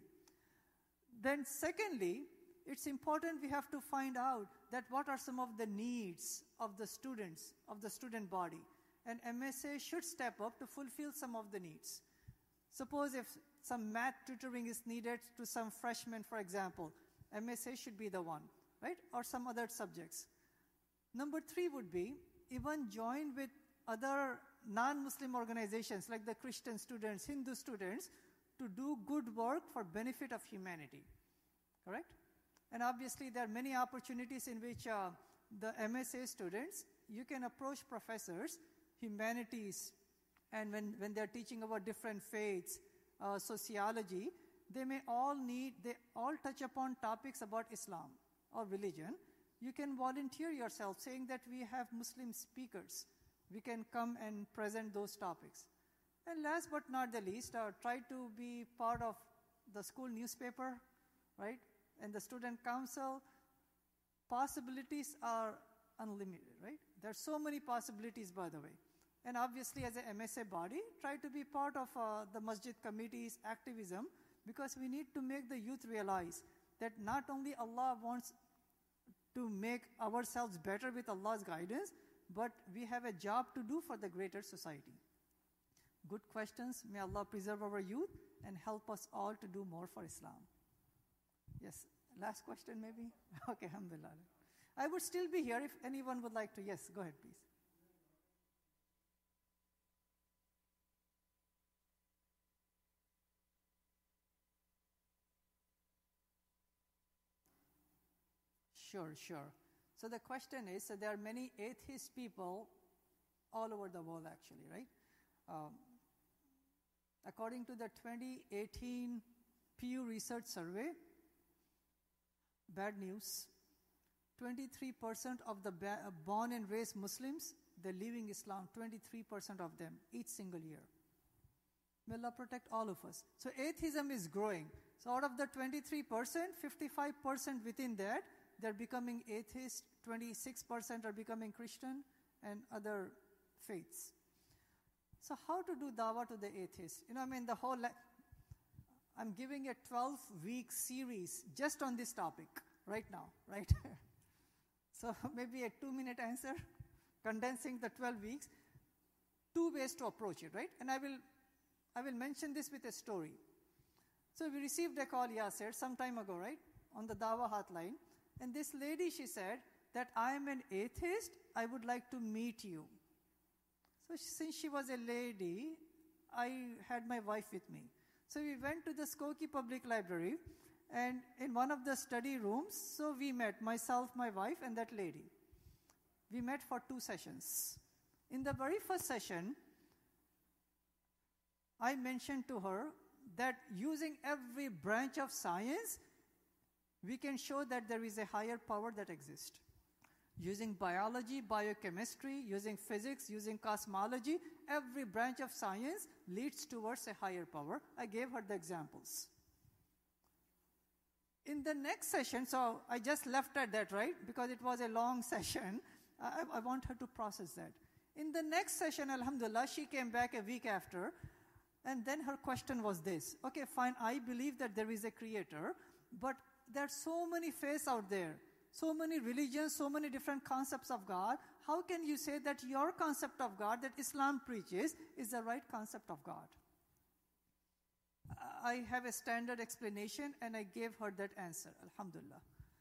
Then secondly, it's important we have to find out that what are some of the needs of the students, of the student body. And MSA should step up to fulfill some of the needs. Suppose if some math tutoring is needed to some freshmen, for example, MSA should be the one, right? Or some other subjects. Number 3 would be even join with other non-Muslim organizations like the Christian students, Hindu students, to do good work for benefit of humanity, correct? And obviously there are many opportunities in which the MSA students, you can approach professors, humanities, and when they're teaching about different faiths, sociology, they all touch upon topics about Islam or religion. You can volunteer yourself saying that we have Muslim speakers. We can come and present those topics. And last but not the least, try to be part of the school newspaper, right? And the student council. Possibilities are unlimited, right? There are so many possibilities, by the way. And obviously, as an MSA body, try to be part of the masjid committee's activism, because we need to make the youth realize that not only Allah wants to make ourselves better with Allah's guidance, but we have a job to do for the greater society. Good questions. May Allah preserve our youth and help us all to do more for Islam. Yes, last question maybe? Okay, alhamdulillah. I would still be here if anyone would like to. Yes, go ahead, please. Sure. So the question is, there are many atheist people all over the world actually, right? According to the 2018 Pew Research Survey, bad news, 23% of the born and raised Muslims, they're leaving Islam, 23% of them, each single year. May Allah protect all of us. So atheism is growing. So out of the 23%, 55% within that, they're becoming atheist, 26% are becoming Christian, and other faiths. So how to do dawah to the atheists? I'm giving a 12-week series just on this topic right now, right? So maybe a 2-minute answer, condensing the 12 weeks. 2 ways to approach it, right? And I will mention this with a story. So we received a call, Yasser, some time ago, right? On the dawah hotline. And this lady, she said that I am an atheist, I would like to meet you. So since she was a lady, I had my wife with me. So we went to the Skokie Public Library, and in one of the study rooms, so we met, myself, my wife, and that lady. We met for 2 sessions. In the very first session, I mentioned to her that using every branch of science, we can show that there is a higher power that exists. Using biology, biochemistry, using physics, using cosmology, every branch of science leads towards a higher power. I gave her the examples. In the next session, so I just left at that, right? Because it was a long session. I want her to process that. In the next session, alhamdulillah, she came back a week after, and then her question was this. Okay, fine, I believe that there is a creator, but there are so many faiths out there, so many religions, so many different concepts of God. How can you say that your concept of God, that Islam preaches, is the right concept of God? I have a standard explanation, and I gave her that answer, alhamdulillah.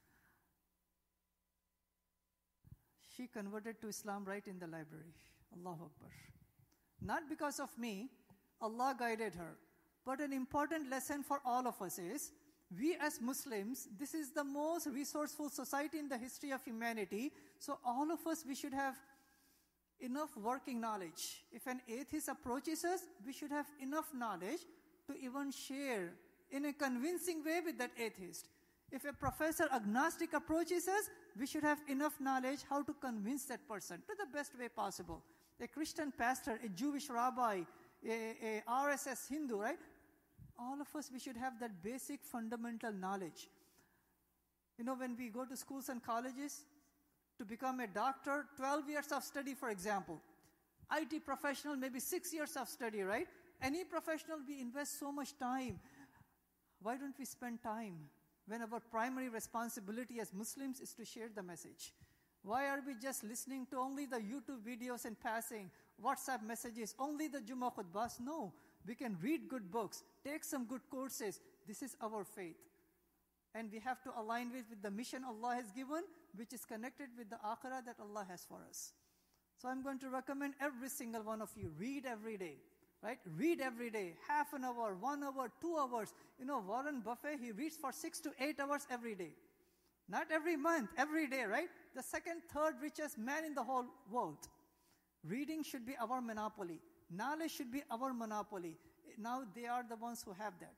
She converted to Islam right in the library. Allahu Akbar. Not because of me, Allah guided her. But an important lesson for all of us is, we as Muslims, this is the most resourceful society in the history of humanity. So all of us, we should have enough working knowledge. If an atheist approaches us, we should have enough knowledge to even share in a convincing way with that atheist. If a professor agnostic approaches us, we should have enough knowledge how to convince that person to the best way possible. A Christian pastor, a Jewish rabbi, a RSS Hindu, right? All of us, we should have that basic fundamental knowledge. You know, when we go to schools and colleges to become a doctor, 12 years of study, for example. IT professional, maybe 6 years of study, right? Any professional, we invest so much time. Why don't we spend time when our primary responsibility as Muslims is to share the message? Why are we just listening to only the YouTube videos in passing, WhatsApp messages, only the Jummah khutbahs? No, we can read good books, take some good courses. This is our faith. And we have to align with the mission Allah has given, which is connected with the akhirah that Allah has for us. So I'm going to recommend every single one of you, read every day. Right? Read every day, half an hour, 1 hour, 2 hours. You know, Warren Buffett, he reads for 6 to 8 hours every day. Not every month, every day, right? The second, third richest man in the whole world. Reading should be our monopoly. Knowledge should be our monopoly. Now they are the ones who have that.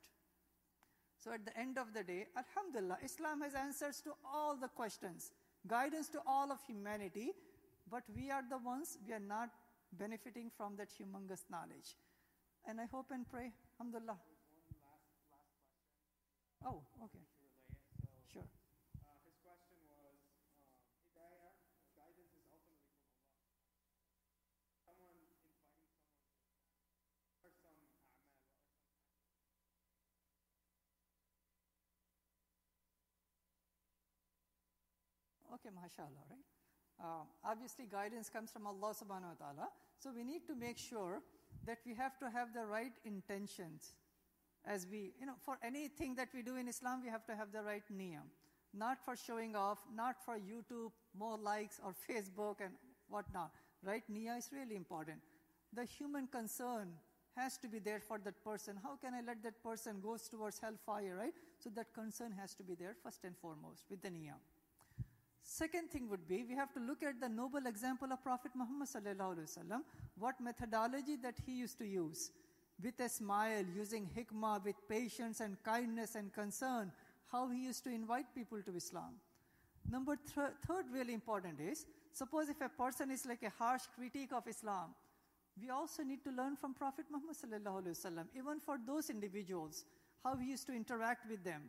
So at the end of the day, alhamdulillah, Islam has answers to all the questions, guidance to all of humanity, but we are the ones, we are not benefiting from that humongous knowledge. And I hope and pray, alhamdulillah. One last question. Oh, okay. To relay it. So, Sure. his question was, hidayah, guidance is ultimately from Allah. Someone inviting someone to or some a'mal or some Okay, mashallah, right? Obviously, guidance comes from Allah subhanahu wa ta'ala. So we need to make sure that we have to have the right intentions. As we, for anything that we do in Islam, we have to have the right niyyah. Not for showing off, not for YouTube, more likes, or Facebook and whatnot. Right? Niyyah is really important. The human concern has to be there for that person. How can I let that person go towards hellfire, right? So that concern has to be there first and foremost with the niyyah. Second thing would be, we have to look at the noble example of Prophet Muhammad sallallahu alaihi wasallam, what methodology that he used to use. With a smile, using hikmah, with patience and kindness and concern, how he used to invite people to Islam. Number third really important is, suppose if a person is like a harsh critique of Islam, we also need to learn from Prophet Muhammad sallallahu alaihi wasallam, even for those individuals, how he used to interact with them.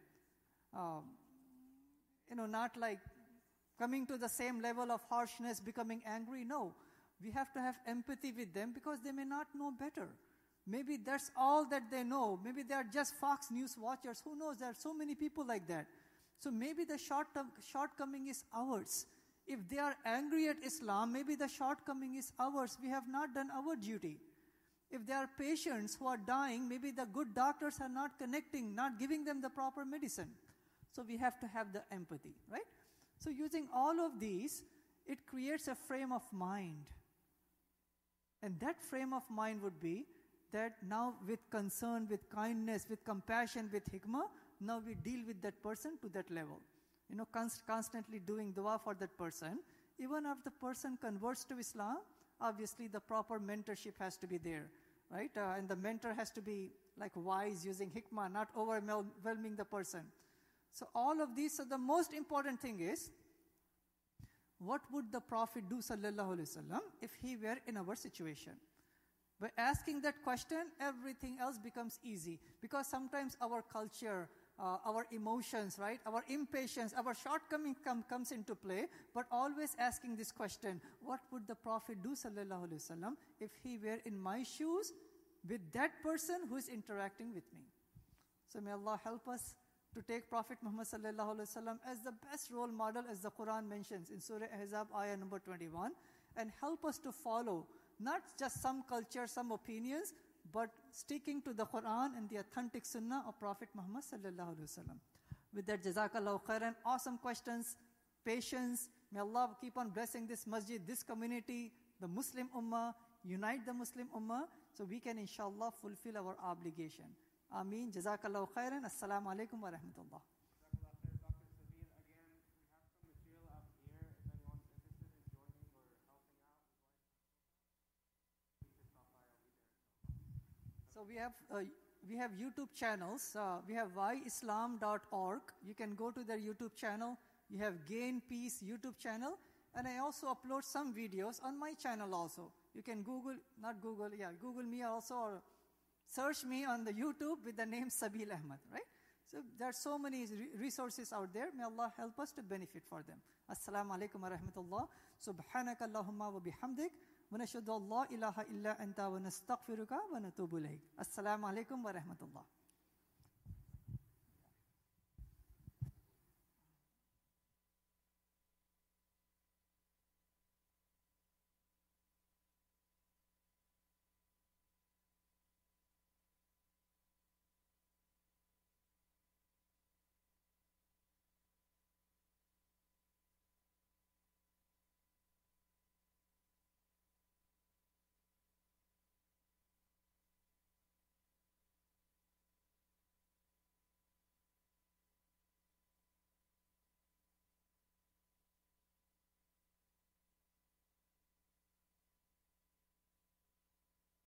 Not like coming to the same level of harshness, becoming angry. No, we have to have empathy with them because they may not know better. Maybe that's all that they know. Maybe they are just Fox News watchers. Who knows? There are so many people like that. So maybe the shortcoming is ours. If they are angry at Islam, maybe the shortcoming is ours. We have not done our duty. If there are patients who are dying, maybe the good doctors are not connecting, not giving them the proper medicine. So we have to have the empathy, right? So using all of these, it creates a frame of mind. And that frame of mind would be that now with concern, with kindness, with compassion, with hikmah, now we deal with that person to that level. Constantly doing dua for that person. Even if the person converts to Islam, obviously the proper mentorship has to be there, right? And the mentor has to be like wise, using hikmah, not overwhelming the person. So all of these, so the most important thing is, what would the Prophet do sallallahu alaihi wasallam if he were in our situation? By asking that question, everything else becomes easy. Because sometimes our culture, our emotions, right? Our impatience, our shortcoming comes into play, but always asking this question, what would the Prophet do, sallallahu alaihi wasallam, if he were in my shoes with that person who is interacting with me? So may Allah help us to take Prophet Muhammad sallallahu alaihi wasallam as the best role model, as the Quran mentions in Surah Ahzab, ayah number 21, and help us to follow not just some culture, some opinions, but sticking to the Quran and the authentic Sunnah of Prophet Muhammad sallallahu alaihi wasallam. With that, Jazakallahu khairan. Awesome questions, patience. May Allah keep on blessing this masjid, this community, the Muslim Ummah, unite the Muslim Ummah, so we can inshallah fulfill our obligation. Ameen. Jazakallahu khairan. Assalamu alaikum wa rahmatullah. So we have YouTube channels. We have whyislam.org. You can go to their YouTube channel. You have Gain Peace YouTube channel. And I also upload some videos on my channel also. You can Google me also, or search me on the YouTube with the name Sabil Ahmad, right? So there are so many resources out there. May Allah help us to benefit for them. Assalamu alaikum wa rahmatullah. Subhanaka Allahumma wa bihamdik. ونشهد الله إله إلا أنت ونستغفرك ونتوب إليك. السلام عليكم ورحمة الله.